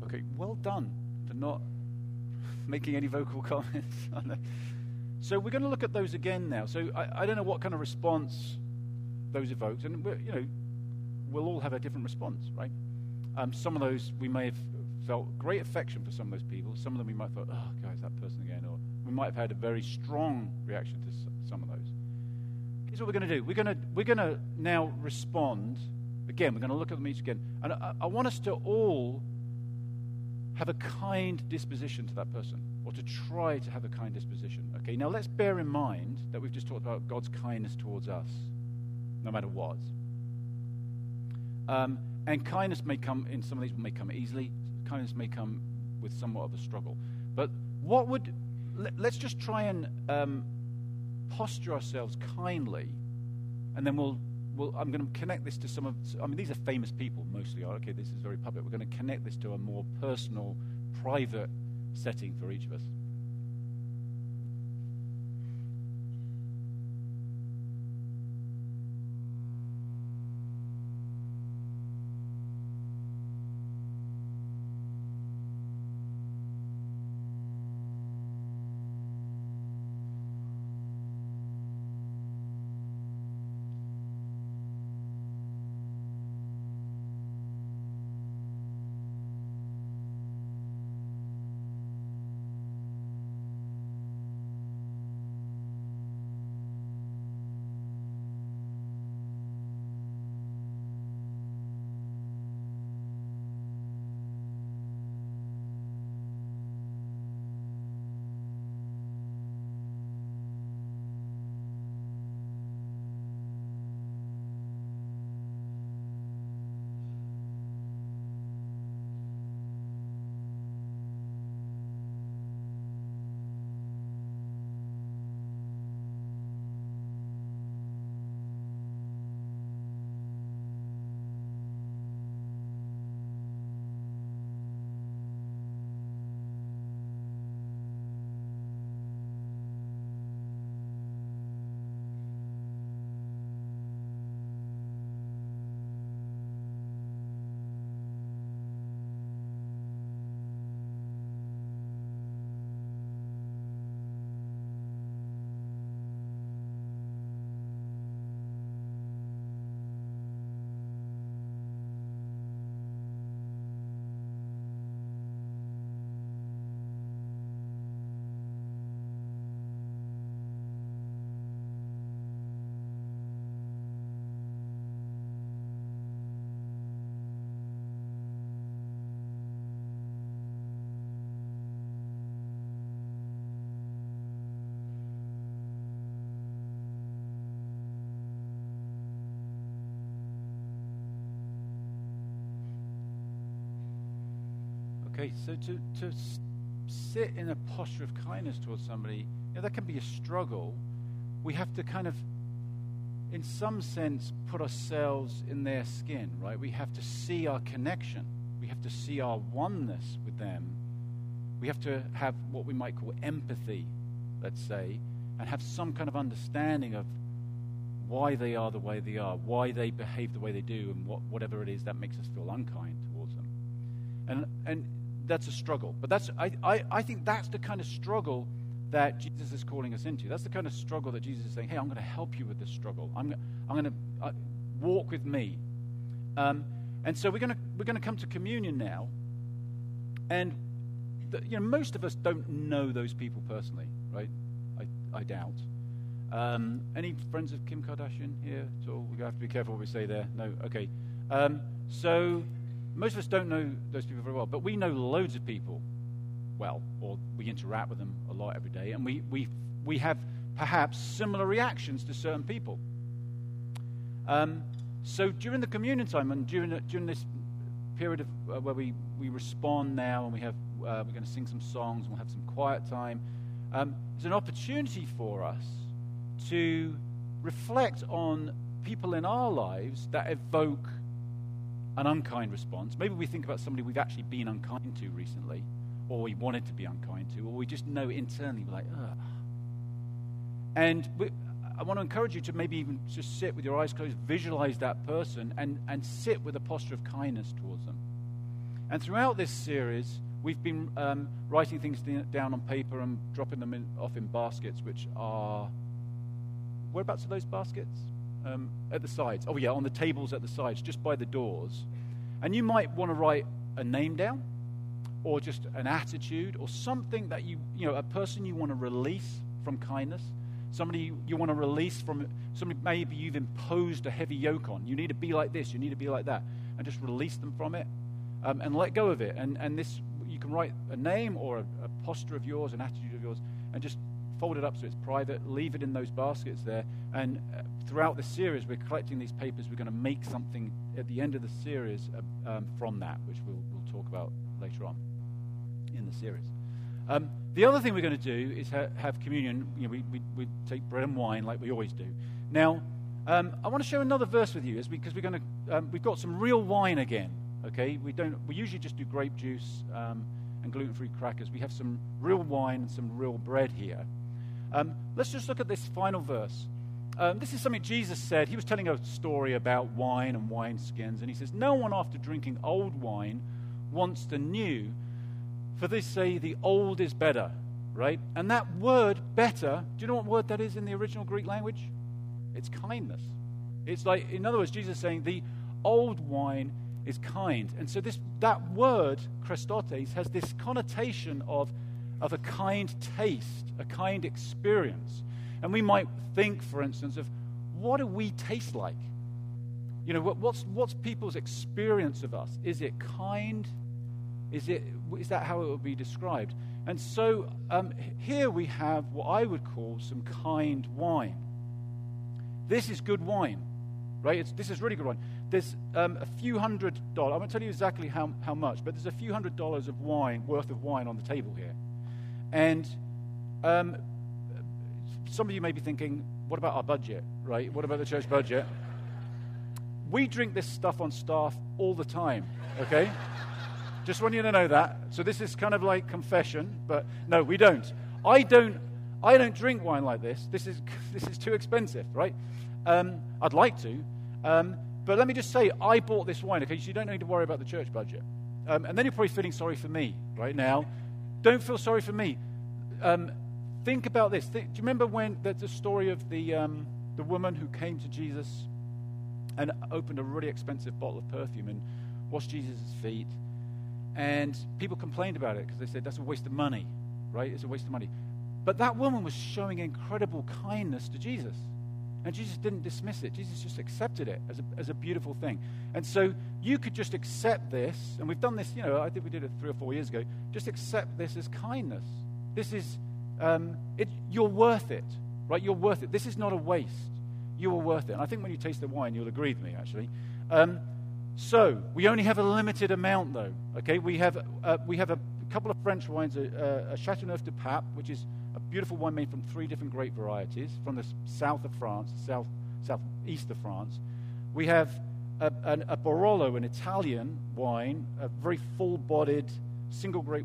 Okay, well done for not making any vocal comments on that. So we're going to look at those again now. So I don't know what kind of response those evoked, and we'll all have a different response, right? Some of those we may have felt great affection for some of those people. Some of them we might have thought, oh, guys, that person again. Or we might have had a very strong reaction to some of those. Here's what we're going to do. We're going to now respond. Again, we're going to look at them each again. And I want us to all have a kind disposition to that person, or to try to have a kind disposition. Okay, now let's bear in mind that we've just talked about God's kindness towards us, no matter what. And kindness may come, in some of these may come easily. Kindness may come with somewhat of a struggle. But let's just try and posture ourselves kindly, and then I'm going to connect this to these are famous people mostly. Okay, this is very public. We're going to connect this to a more personal, private setting for each of us. Okay, so to sit in a posture of kindness towards somebody, that can be a struggle. We have to kind of, in some sense, put ourselves in their skin, right? We have to see our connection. We have to see our oneness with them. We have to have what we might call empathy, let's say, and have some kind of understanding of why they are the way they are, why they behave the way they do, and whatever it is that makes us feel unkind towards them. And that's a struggle. But I think that's the kind of struggle that Jesus is calling us into. That's the kind of struggle that Jesus is saying, hey, I'm going to help you with this struggle. I'm going to walk with me. And so we're going to come to communion now. And most of us don't know those people personally, right? I doubt. Any friends of Kim Kardashian here at all? We have to be careful what we say there. No? Okay. So most of us don't know those people very well, but we know loads of people well, or we interact with them a lot every day, and we have perhaps similar reactions to certain people. So during the communion time and during this period of where we respond now, and we're going to sing some songs and we'll have some quiet time, it's an opportunity for us to reflect on people in our lives that evoke an unkind response. Maybe we think about somebody we've actually been unkind to recently, or we wanted to be unkind to, or we just know internally we're like, ugh. And I want to encourage you to maybe even just sit with your eyes closed, visualize that person, and sit with a posture of kindness towards them. And throughout this series, we've been writing things down on paper and dropping them off in baskets, which are... Whereabouts are those baskets? At the sides. Oh, yeah, on the tables at the sides, just by the doors. And you might want to write a name down, or just an attitude, or something that a person you want to release from kindness, somebody you want to release from, somebody maybe you've imposed a heavy yoke on. You need to be like this, you need to be like that, and just release them from it, and let go of it. And this, you can write a name or a posture of yours, an attitude of yours, and just fold it up so it's private, leave it in those baskets there, and throughout the series, we're collecting these papers. We're going to make something at the end of the series from that, which we'll talk about later on in the series. The other thing we're going to do is have communion. We take bread and wine like we always do. Now, I want to share another verse with you, because we're going to. We've got some real wine again. Okay, we usually just do grape juice and gluten-free crackers. We have some real wine and some real bread here. Let's just look at this final verse. This is something Jesus said. He was telling a story about wine and wineskins, and he says, "No one after drinking old wine wants the new, for they say the old is better," right? And that word, better, do you know what word that is in the original Greek language? It's kindness. It's like, in other words, Jesus is saying the old wine is kind. And so that word, Christotes, has this connotation of a kind taste, a kind experience. And we might think, for instance, of what do we taste like? What's people's experience of us? Is it kind? Is that how it would be described? And so here we have what I would call some kind wine. This is good wine, right? This is really good wine. There's a few $100. I won't tell you exactly how much, but there's a few $100 of wine, worth of wine on the table here. And some of you may be thinking, what about our budget, right? What about the church budget? We drink this stuff on staff all the time, okay? Just want you to know that. So this is kind of like confession, but no, we don't. I don't drink wine like this. This is too expensive, right? I'd like to, but let me just say, I bought this wine, okay? So you don't need to worry about the church budget. And then you're probably feeling sorry for me right now. Don't feel sorry for me. Think about this. Do you remember when the story of the woman who came to Jesus and opened a really expensive bottle of perfume and washed Jesus' feet? And people complained about it because they said that's a waste of money, right? It's a waste of money. But that woman was showing incredible kindness to Jesus. And Jesus didn't dismiss it. Jesus just accepted it as a beautiful thing. And so you could just accept this, and we've done this, I think we did it 3 or 4 years ago. Just accept this as kindness. This is, you're worth it, right? You're worth it. This is not a waste. You are worth it. And I think when you taste the wine, you'll agree with me, actually. So we only have a limited amount, though. Okay, we have a couple of French wines, a Châteauneuf du Pape, which is a beautiful wine made from 3 different grape varieties from the south of France, southeast of France. We have a Barolo, an Italian wine, a very full-bodied single grape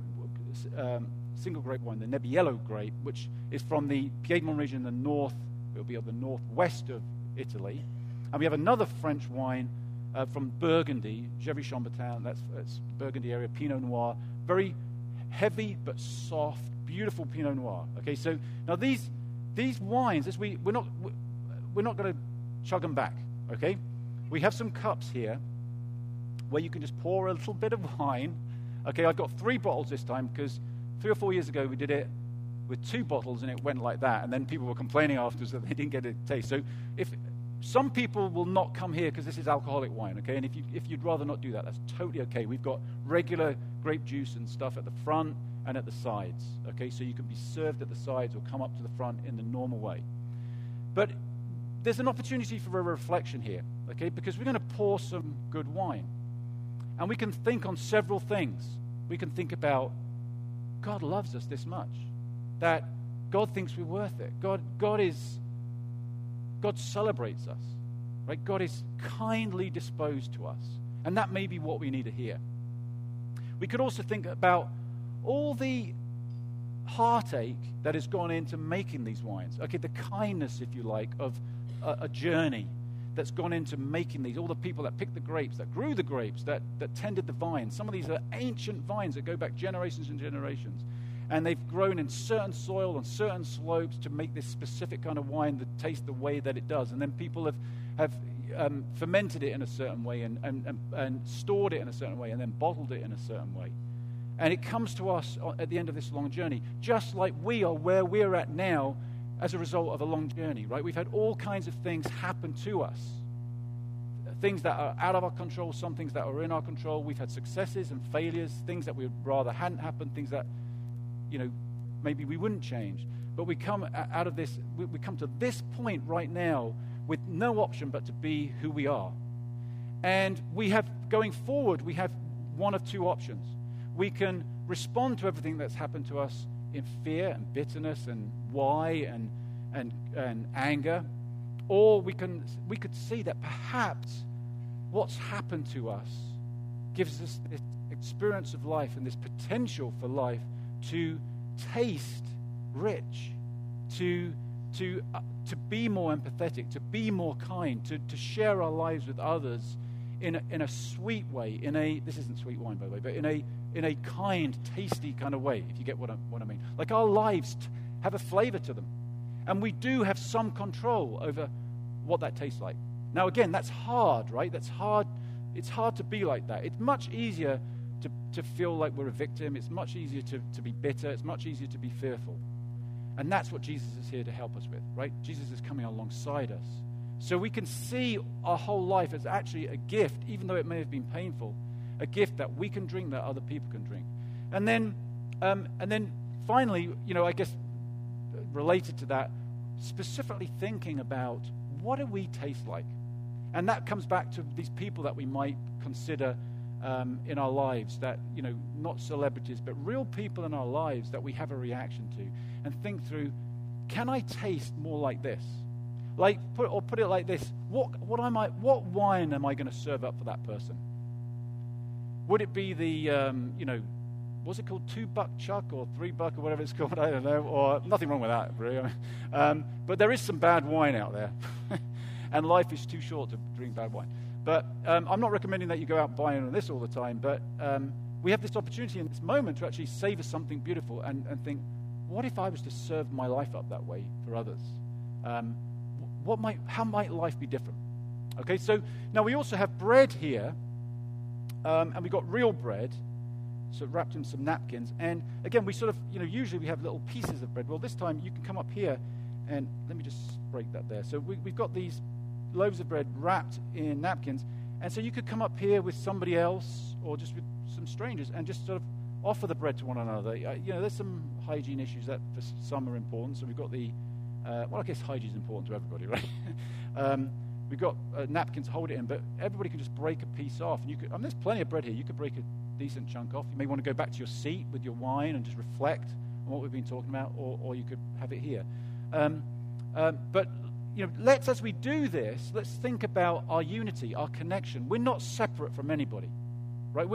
wine, the Nebbiolo grape, which is from the Piedmont region in the north. It will be of the northwest of Italy. And we have another French wine from Burgundy, Gevrey-Chambertin, that's Burgundy area, Pinot Noir, very heavy but soft, beautiful Pinot Noir. Okay, so now these wines, we're not going to chug them back. Okay, we have some cups here where you can just pour a little bit of wine. Okay, I've got 3 bottles this time because 3 or 4 years ago we did it with 2 bottles and it went like that, and then people were complaining afterwards that they didn't get a taste. So if some people will not come here because this is alcoholic wine, okay? And if you'd rather not do that, that's totally okay. We've got regular grape juice and stuff at the front and at the sides, okay? So you can be served at the sides or come up to the front in the normal way. But there's an opportunity for a reflection here, okay? Because we're going to pour some good wine. And we can think on several things. We can think about God loves us this much, that God thinks we're worth it. God celebrates us, right? God is kindly disposed to us. And that may be what we need to hear. We could also think about all the heartache that has gone into making these wines. Okay, the kindness, if you like, of a journey. that's gone into making these, all the people that picked the grapes, that grew the grapes, that tended the vines. Some of these are ancient vines that go back generations and generations. And they've grown in certain soil on certain slopes to make this specific kind of wine that tastes the way that it does. And then people have fermented it in a certain way and stored it in a certain way and then bottled it in a certain way. And it comes to us at the end of this long journey, just like we are where we're at now as a result of a long journey, right? We've had all kinds of things happen to us. Things that are out of our control, some things that are in our control. We've had successes and failures, things that we'd rather hadn't happened, things that, maybe we wouldn't change. But we come out of this, we come to this point right now with no option but to be who we are. And going forward, we have one of two options. We can respond to everything that's happened to us in fear and bitterness and why and anger, or we could see that perhaps what's happened to us gives us this experience of life and this potential for life to taste rich, to be more empathetic, to be more kind, to share our lives with others in a sweet way, this isn't sweet wine by the way, but in a kind, tasty kind of way, if you get what I mean. Like our lives have a flavor to them. And we do have some control over what that tastes like. Now again, that's hard, right? That's hard. It's hard to be like that. It's much easier to feel like we're a victim. It's much easier to be bitter. It's much easier to be fearful. And that's what Jesus is here to help us with, right? Jesus is coming alongside us. So we can see our whole life as actually a gift, even though it may have been painful, a gift that we can drink that other people can drink. And then finally, I guess related to that, specifically thinking about what do we taste like? And that comes back to these people that we might consider in our lives that, not celebrities, but real people in our lives that we have a reaction to, and think through, can I taste more like this? Like, put it like this, what wine am I going to serve up for that person? Would it be the, what's it called, $2 Chuck or $3 or whatever it's called? I don't know, or nothing wrong with that, really. But there is some bad wine out there, and life is too short to drink bad wine. But I'm not recommending that you go out buying this all the time, but we have this opportunity in this moment to actually savor something beautiful and think, what if I was to serve my life up that way for others? How might life be different? Okay, so now we also have bread here, and we got real bread, so wrapped in some napkins. And again, we sort of, usually we have little pieces of bread. Well, this time you can come up here, and let me just break that there. So we've got these loaves of bread wrapped in napkins, and so you could come up here with somebody else or just with some strangers and just sort of offer the bread to one another. There's some hygiene issues that for some are important, so we've got I guess hygiene is important to everybody, right? We've got napkins to hold it in, but everybody can just break a piece off. And there's plenty of bread here. You could break a decent chunk off. You may want to go back to your seat with your wine and just reflect on what we've been talking about, or you could have it here. But as we do this, let's think about our unity, our connection. We're not separate from anybody, right?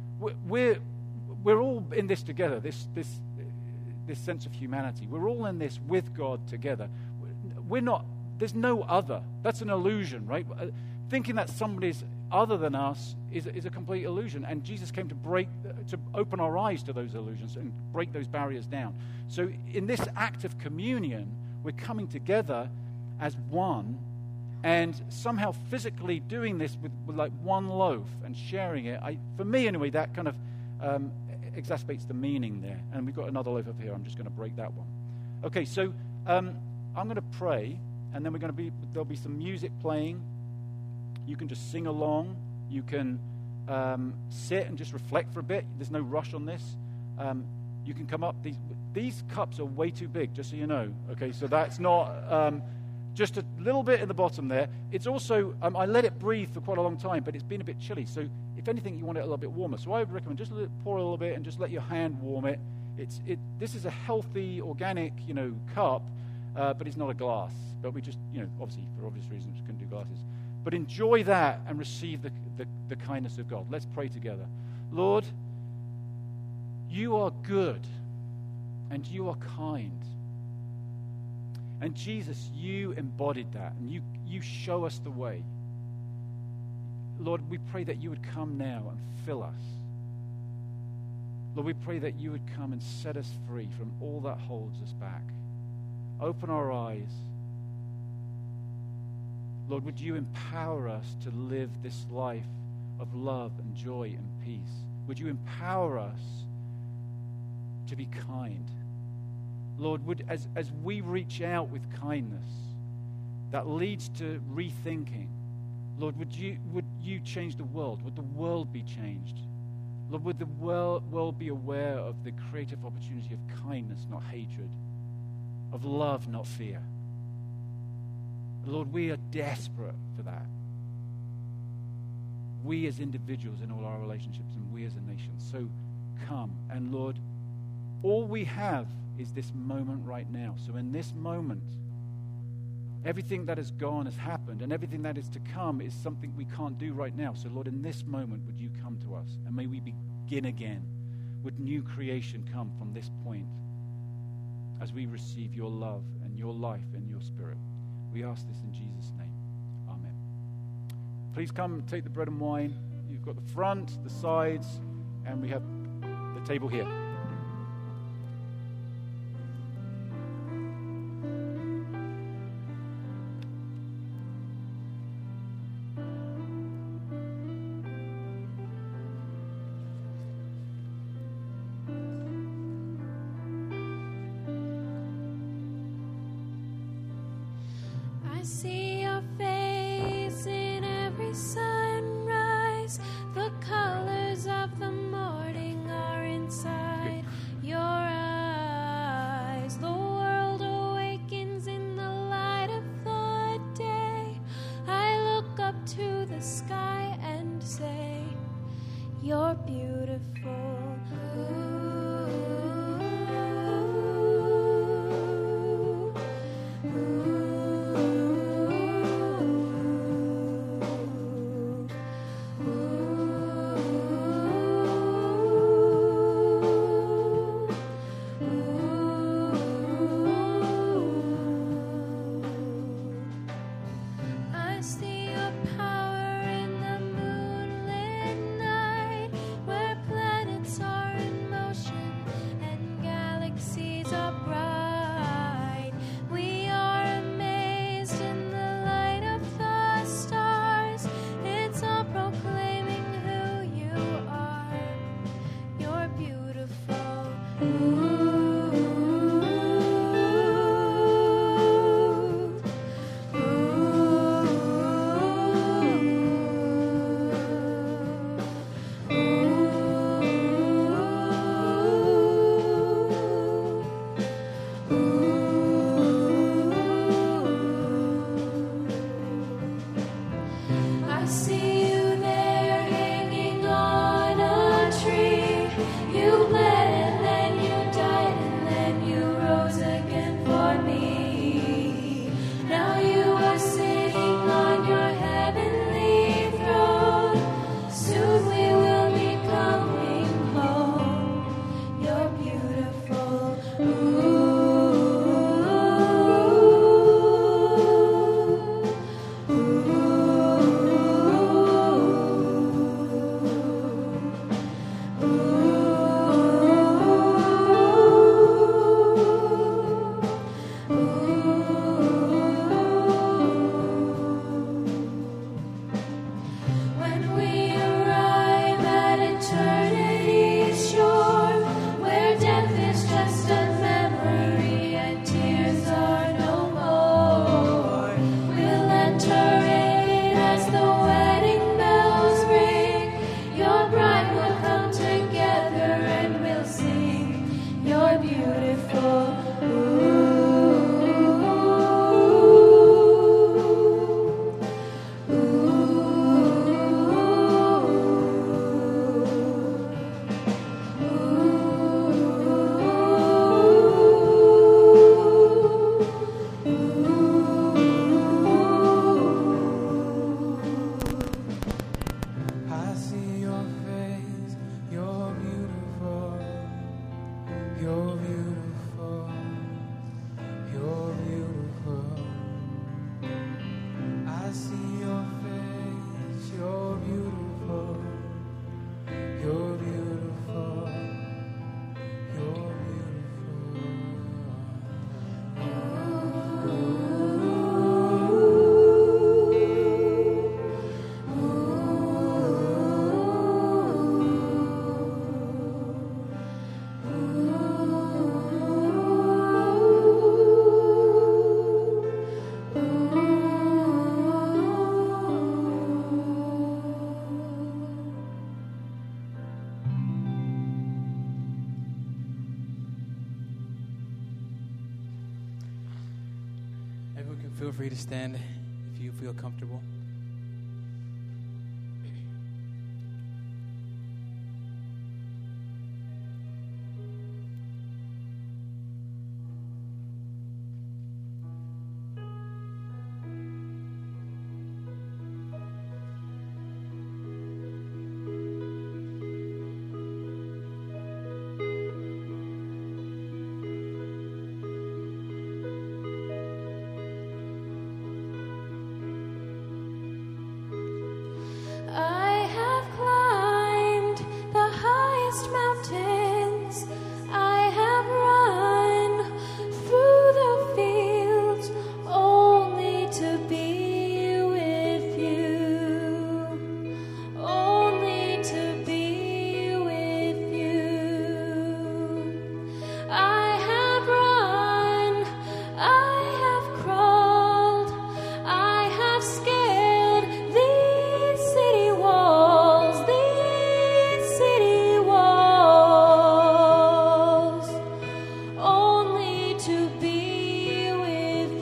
We're all in this together. This sense of humanity. We're all in this with God together. We're not. There's no other. That's an illusion, right? Thinking that somebody's other than us is a complete illusion. And Jesus came to open our eyes to those illusions and break those barriers down. So in this act of communion, we're coming together as one, and somehow physically doing this with like one loaf and sharing it. For me anyway, that kind of exacerbates the meaning there. And we've got another loaf up here. I'm just going to break that one. Okay, so I'm going to pray. And then there'll be some music playing. You can just sing along. You can sit and just reflect for a bit. There's no rush on this. You can come up. These cups are way too big, just so you know. Okay, so that's not just a little bit in the bottom there. It's also, I let it breathe for quite a long time, but it's been a bit chilly. So if anything, you want it a little bit warmer. So I would recommend just pour a little bit and just let your hand warm it. This is a healthy, organic, cup, but it's not a glass. But we just, obviously, for obvious reasons, couldn't do glasses. But enjoy that and receive the kindness of God. Let's pray together. Lord, you are good and you are kind. And Jesus, you embodied that, and you show us the way. Lord, we pray that you would come now and fill us. Lord, we pray that you would come and set us free from all that holds us back. Open our eyes. Lord, would you empower us to live this life of love and joy and peace? Would you empower us to be kind? Lord, as we reach out with kindness, that leads to rethinking. Lord, would you change the world? Would the world be changed? Lord, would the world be aware of the creative opportunity of kindness, not hatred, of love, not fear? Lord, we are desperate for that. We as individuals in all our relationships, and we as a nation. So come. And Lord, all we have is this moment right now. So in this moment, everything that has gone has happened, and everything that is to come is something we can't do right now. So Lord, in this moment, would you come to us, and may we begin again. Would new creation come from this point as we receive your love and your life and your spirit. We ask this in Jesus' name. Amen. Please come take the bread and wine. You've got the front, the sides, and we have the table here. I see your face in every sunrise. The colors of the morning are inside your eyes. The world awakens in the light of the day. I look up to the sky and say, you're beautiful. I see your power in the moonlit night, where planets Everyone can feel free to stand if you feel comfortable. I have climbed the highest mountains. I have run through the fields only to be with you. Only to be with you. I have run, I have crawled, I have scaled these city walls, only to be with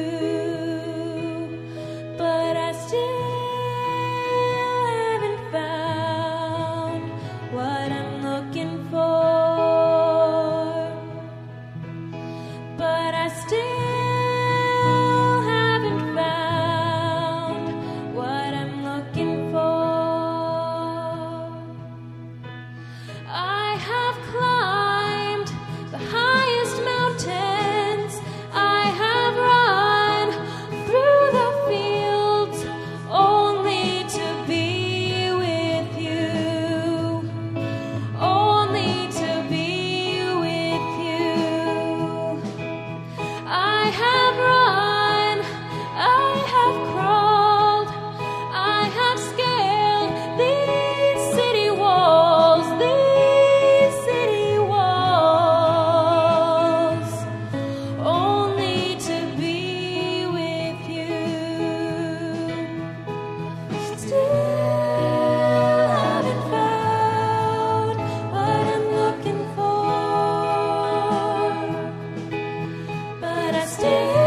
you. But I still haven't found what I'm looking for. But I still haven't found what I'm looking for. I have climbed the highest mountains. I have run through the fields only to be with you. Only to be with you. I have run, I have crawled, I have scaled these city walls, only to be with you. Still haven't found what I'm looking for. But I still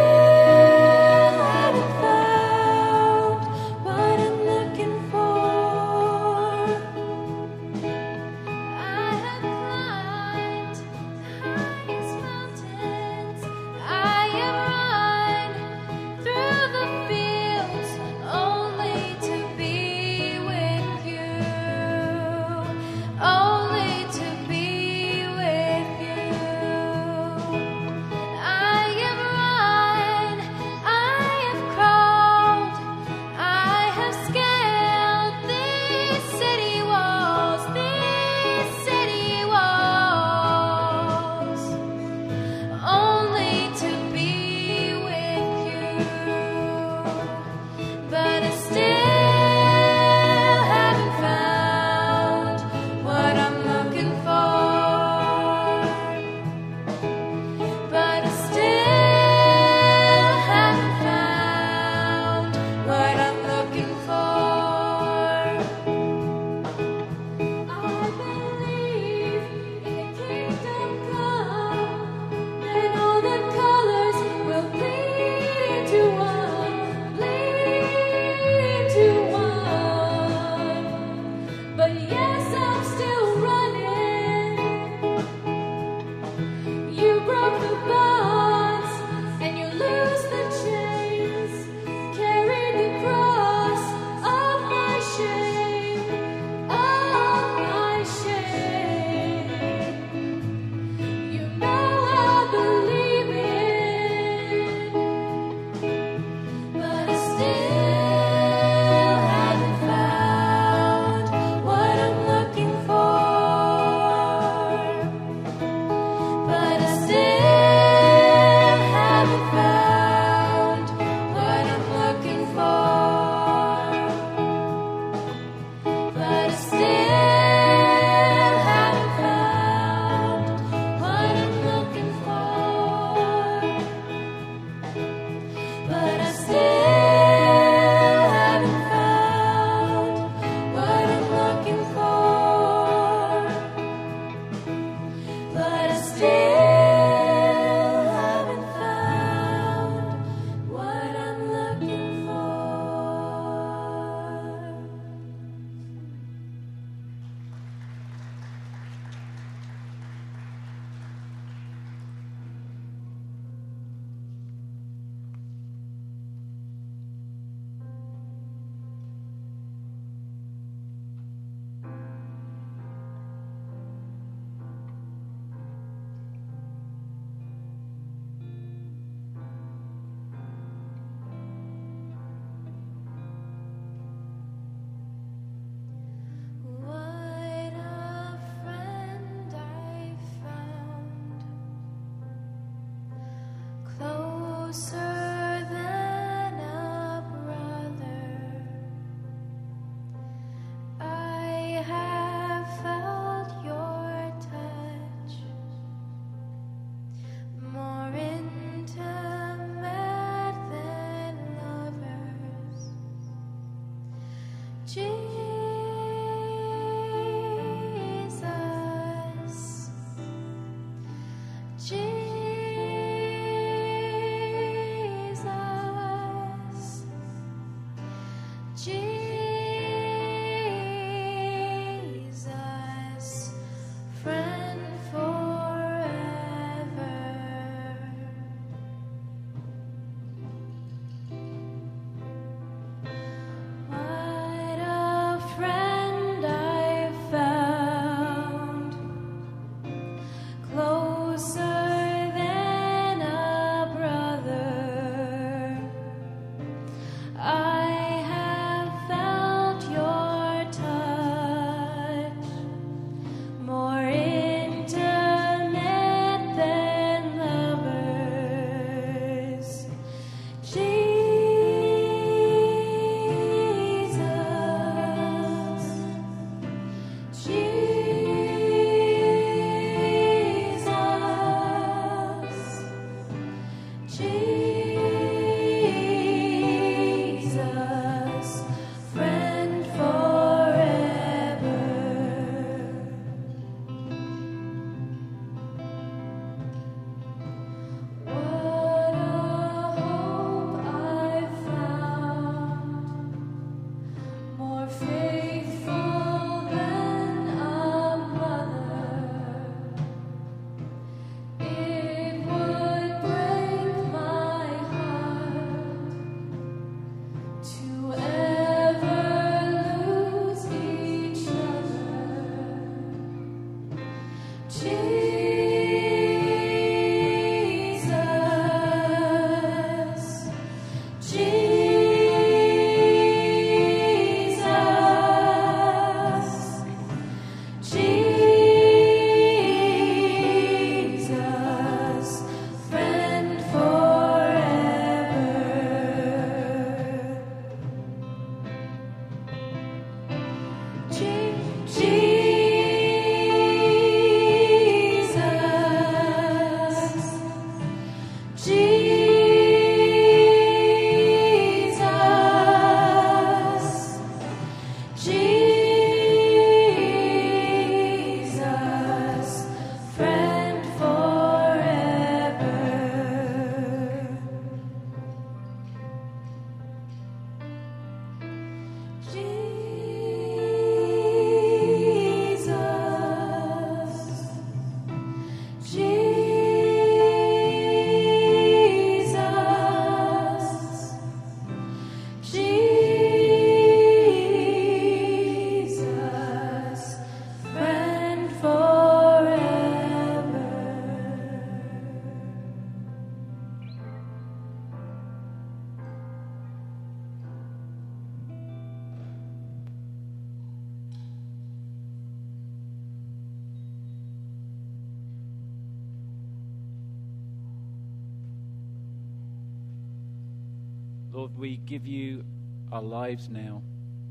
Lord, we give you our lives now.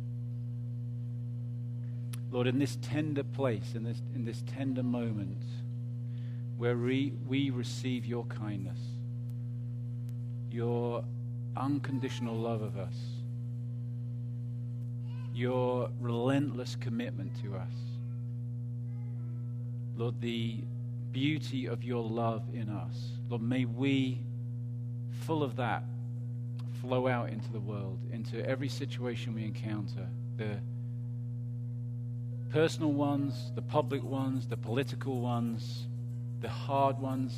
Lord, in this tender place, in this tender moment, where we receive your kindness, your unconditional love of us, your relentless commitment to us. Lord, the beauty of your love in us. Lord, may we, full of that, flow out into the world, into every situation we encounter, the personal ones, the public ones, the political ones, the hard ones.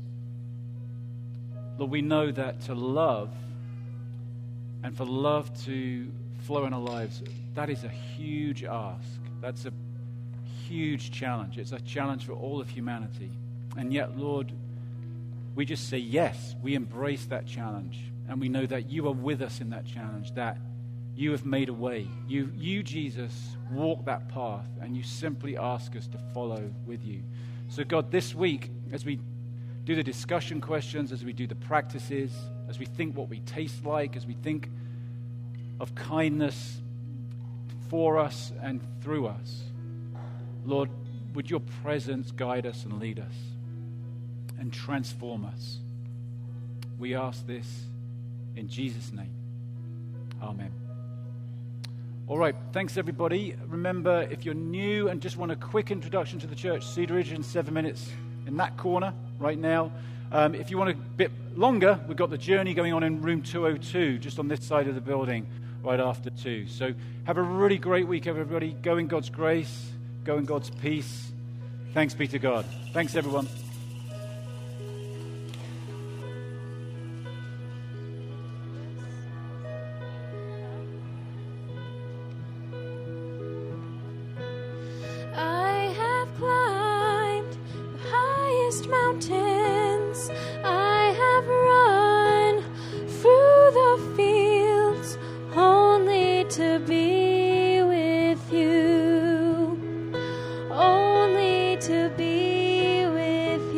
Lord, we know that to love and for love to flow in our lives, that is a huge ask. That's a huge challenge. It's a challenge for all of humanity. And yet, Lord, we just say yes. We embrace that challenge. And we know that you are with us in that challenge, that you have made a way. You, Jesus, walk that path, and you simply ask us to follow with you. So, God, this week, as we do the discussion questions, as we do the practices, as we think what we taste like, as we think of kindness for us and through us. Lord, would your presence guide us and lead us and transform us? We ask this in Jesus' name. Amen. All right, thanks everybody. Remember, if you're new and just want a quick introduction to the church, Cedar Ridge in 7 minutes in that corner right now. If you want a bit longer, we've got the journey going on in room 202, just on this side of the building, right after 2. So have a really great week, everybody. Go in God's grace, go in God's peace. Thanks be to God. Thanks, everyone. I have climbed the highest mountains. I have run through the fields only to be with you. Only to be with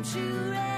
Won't you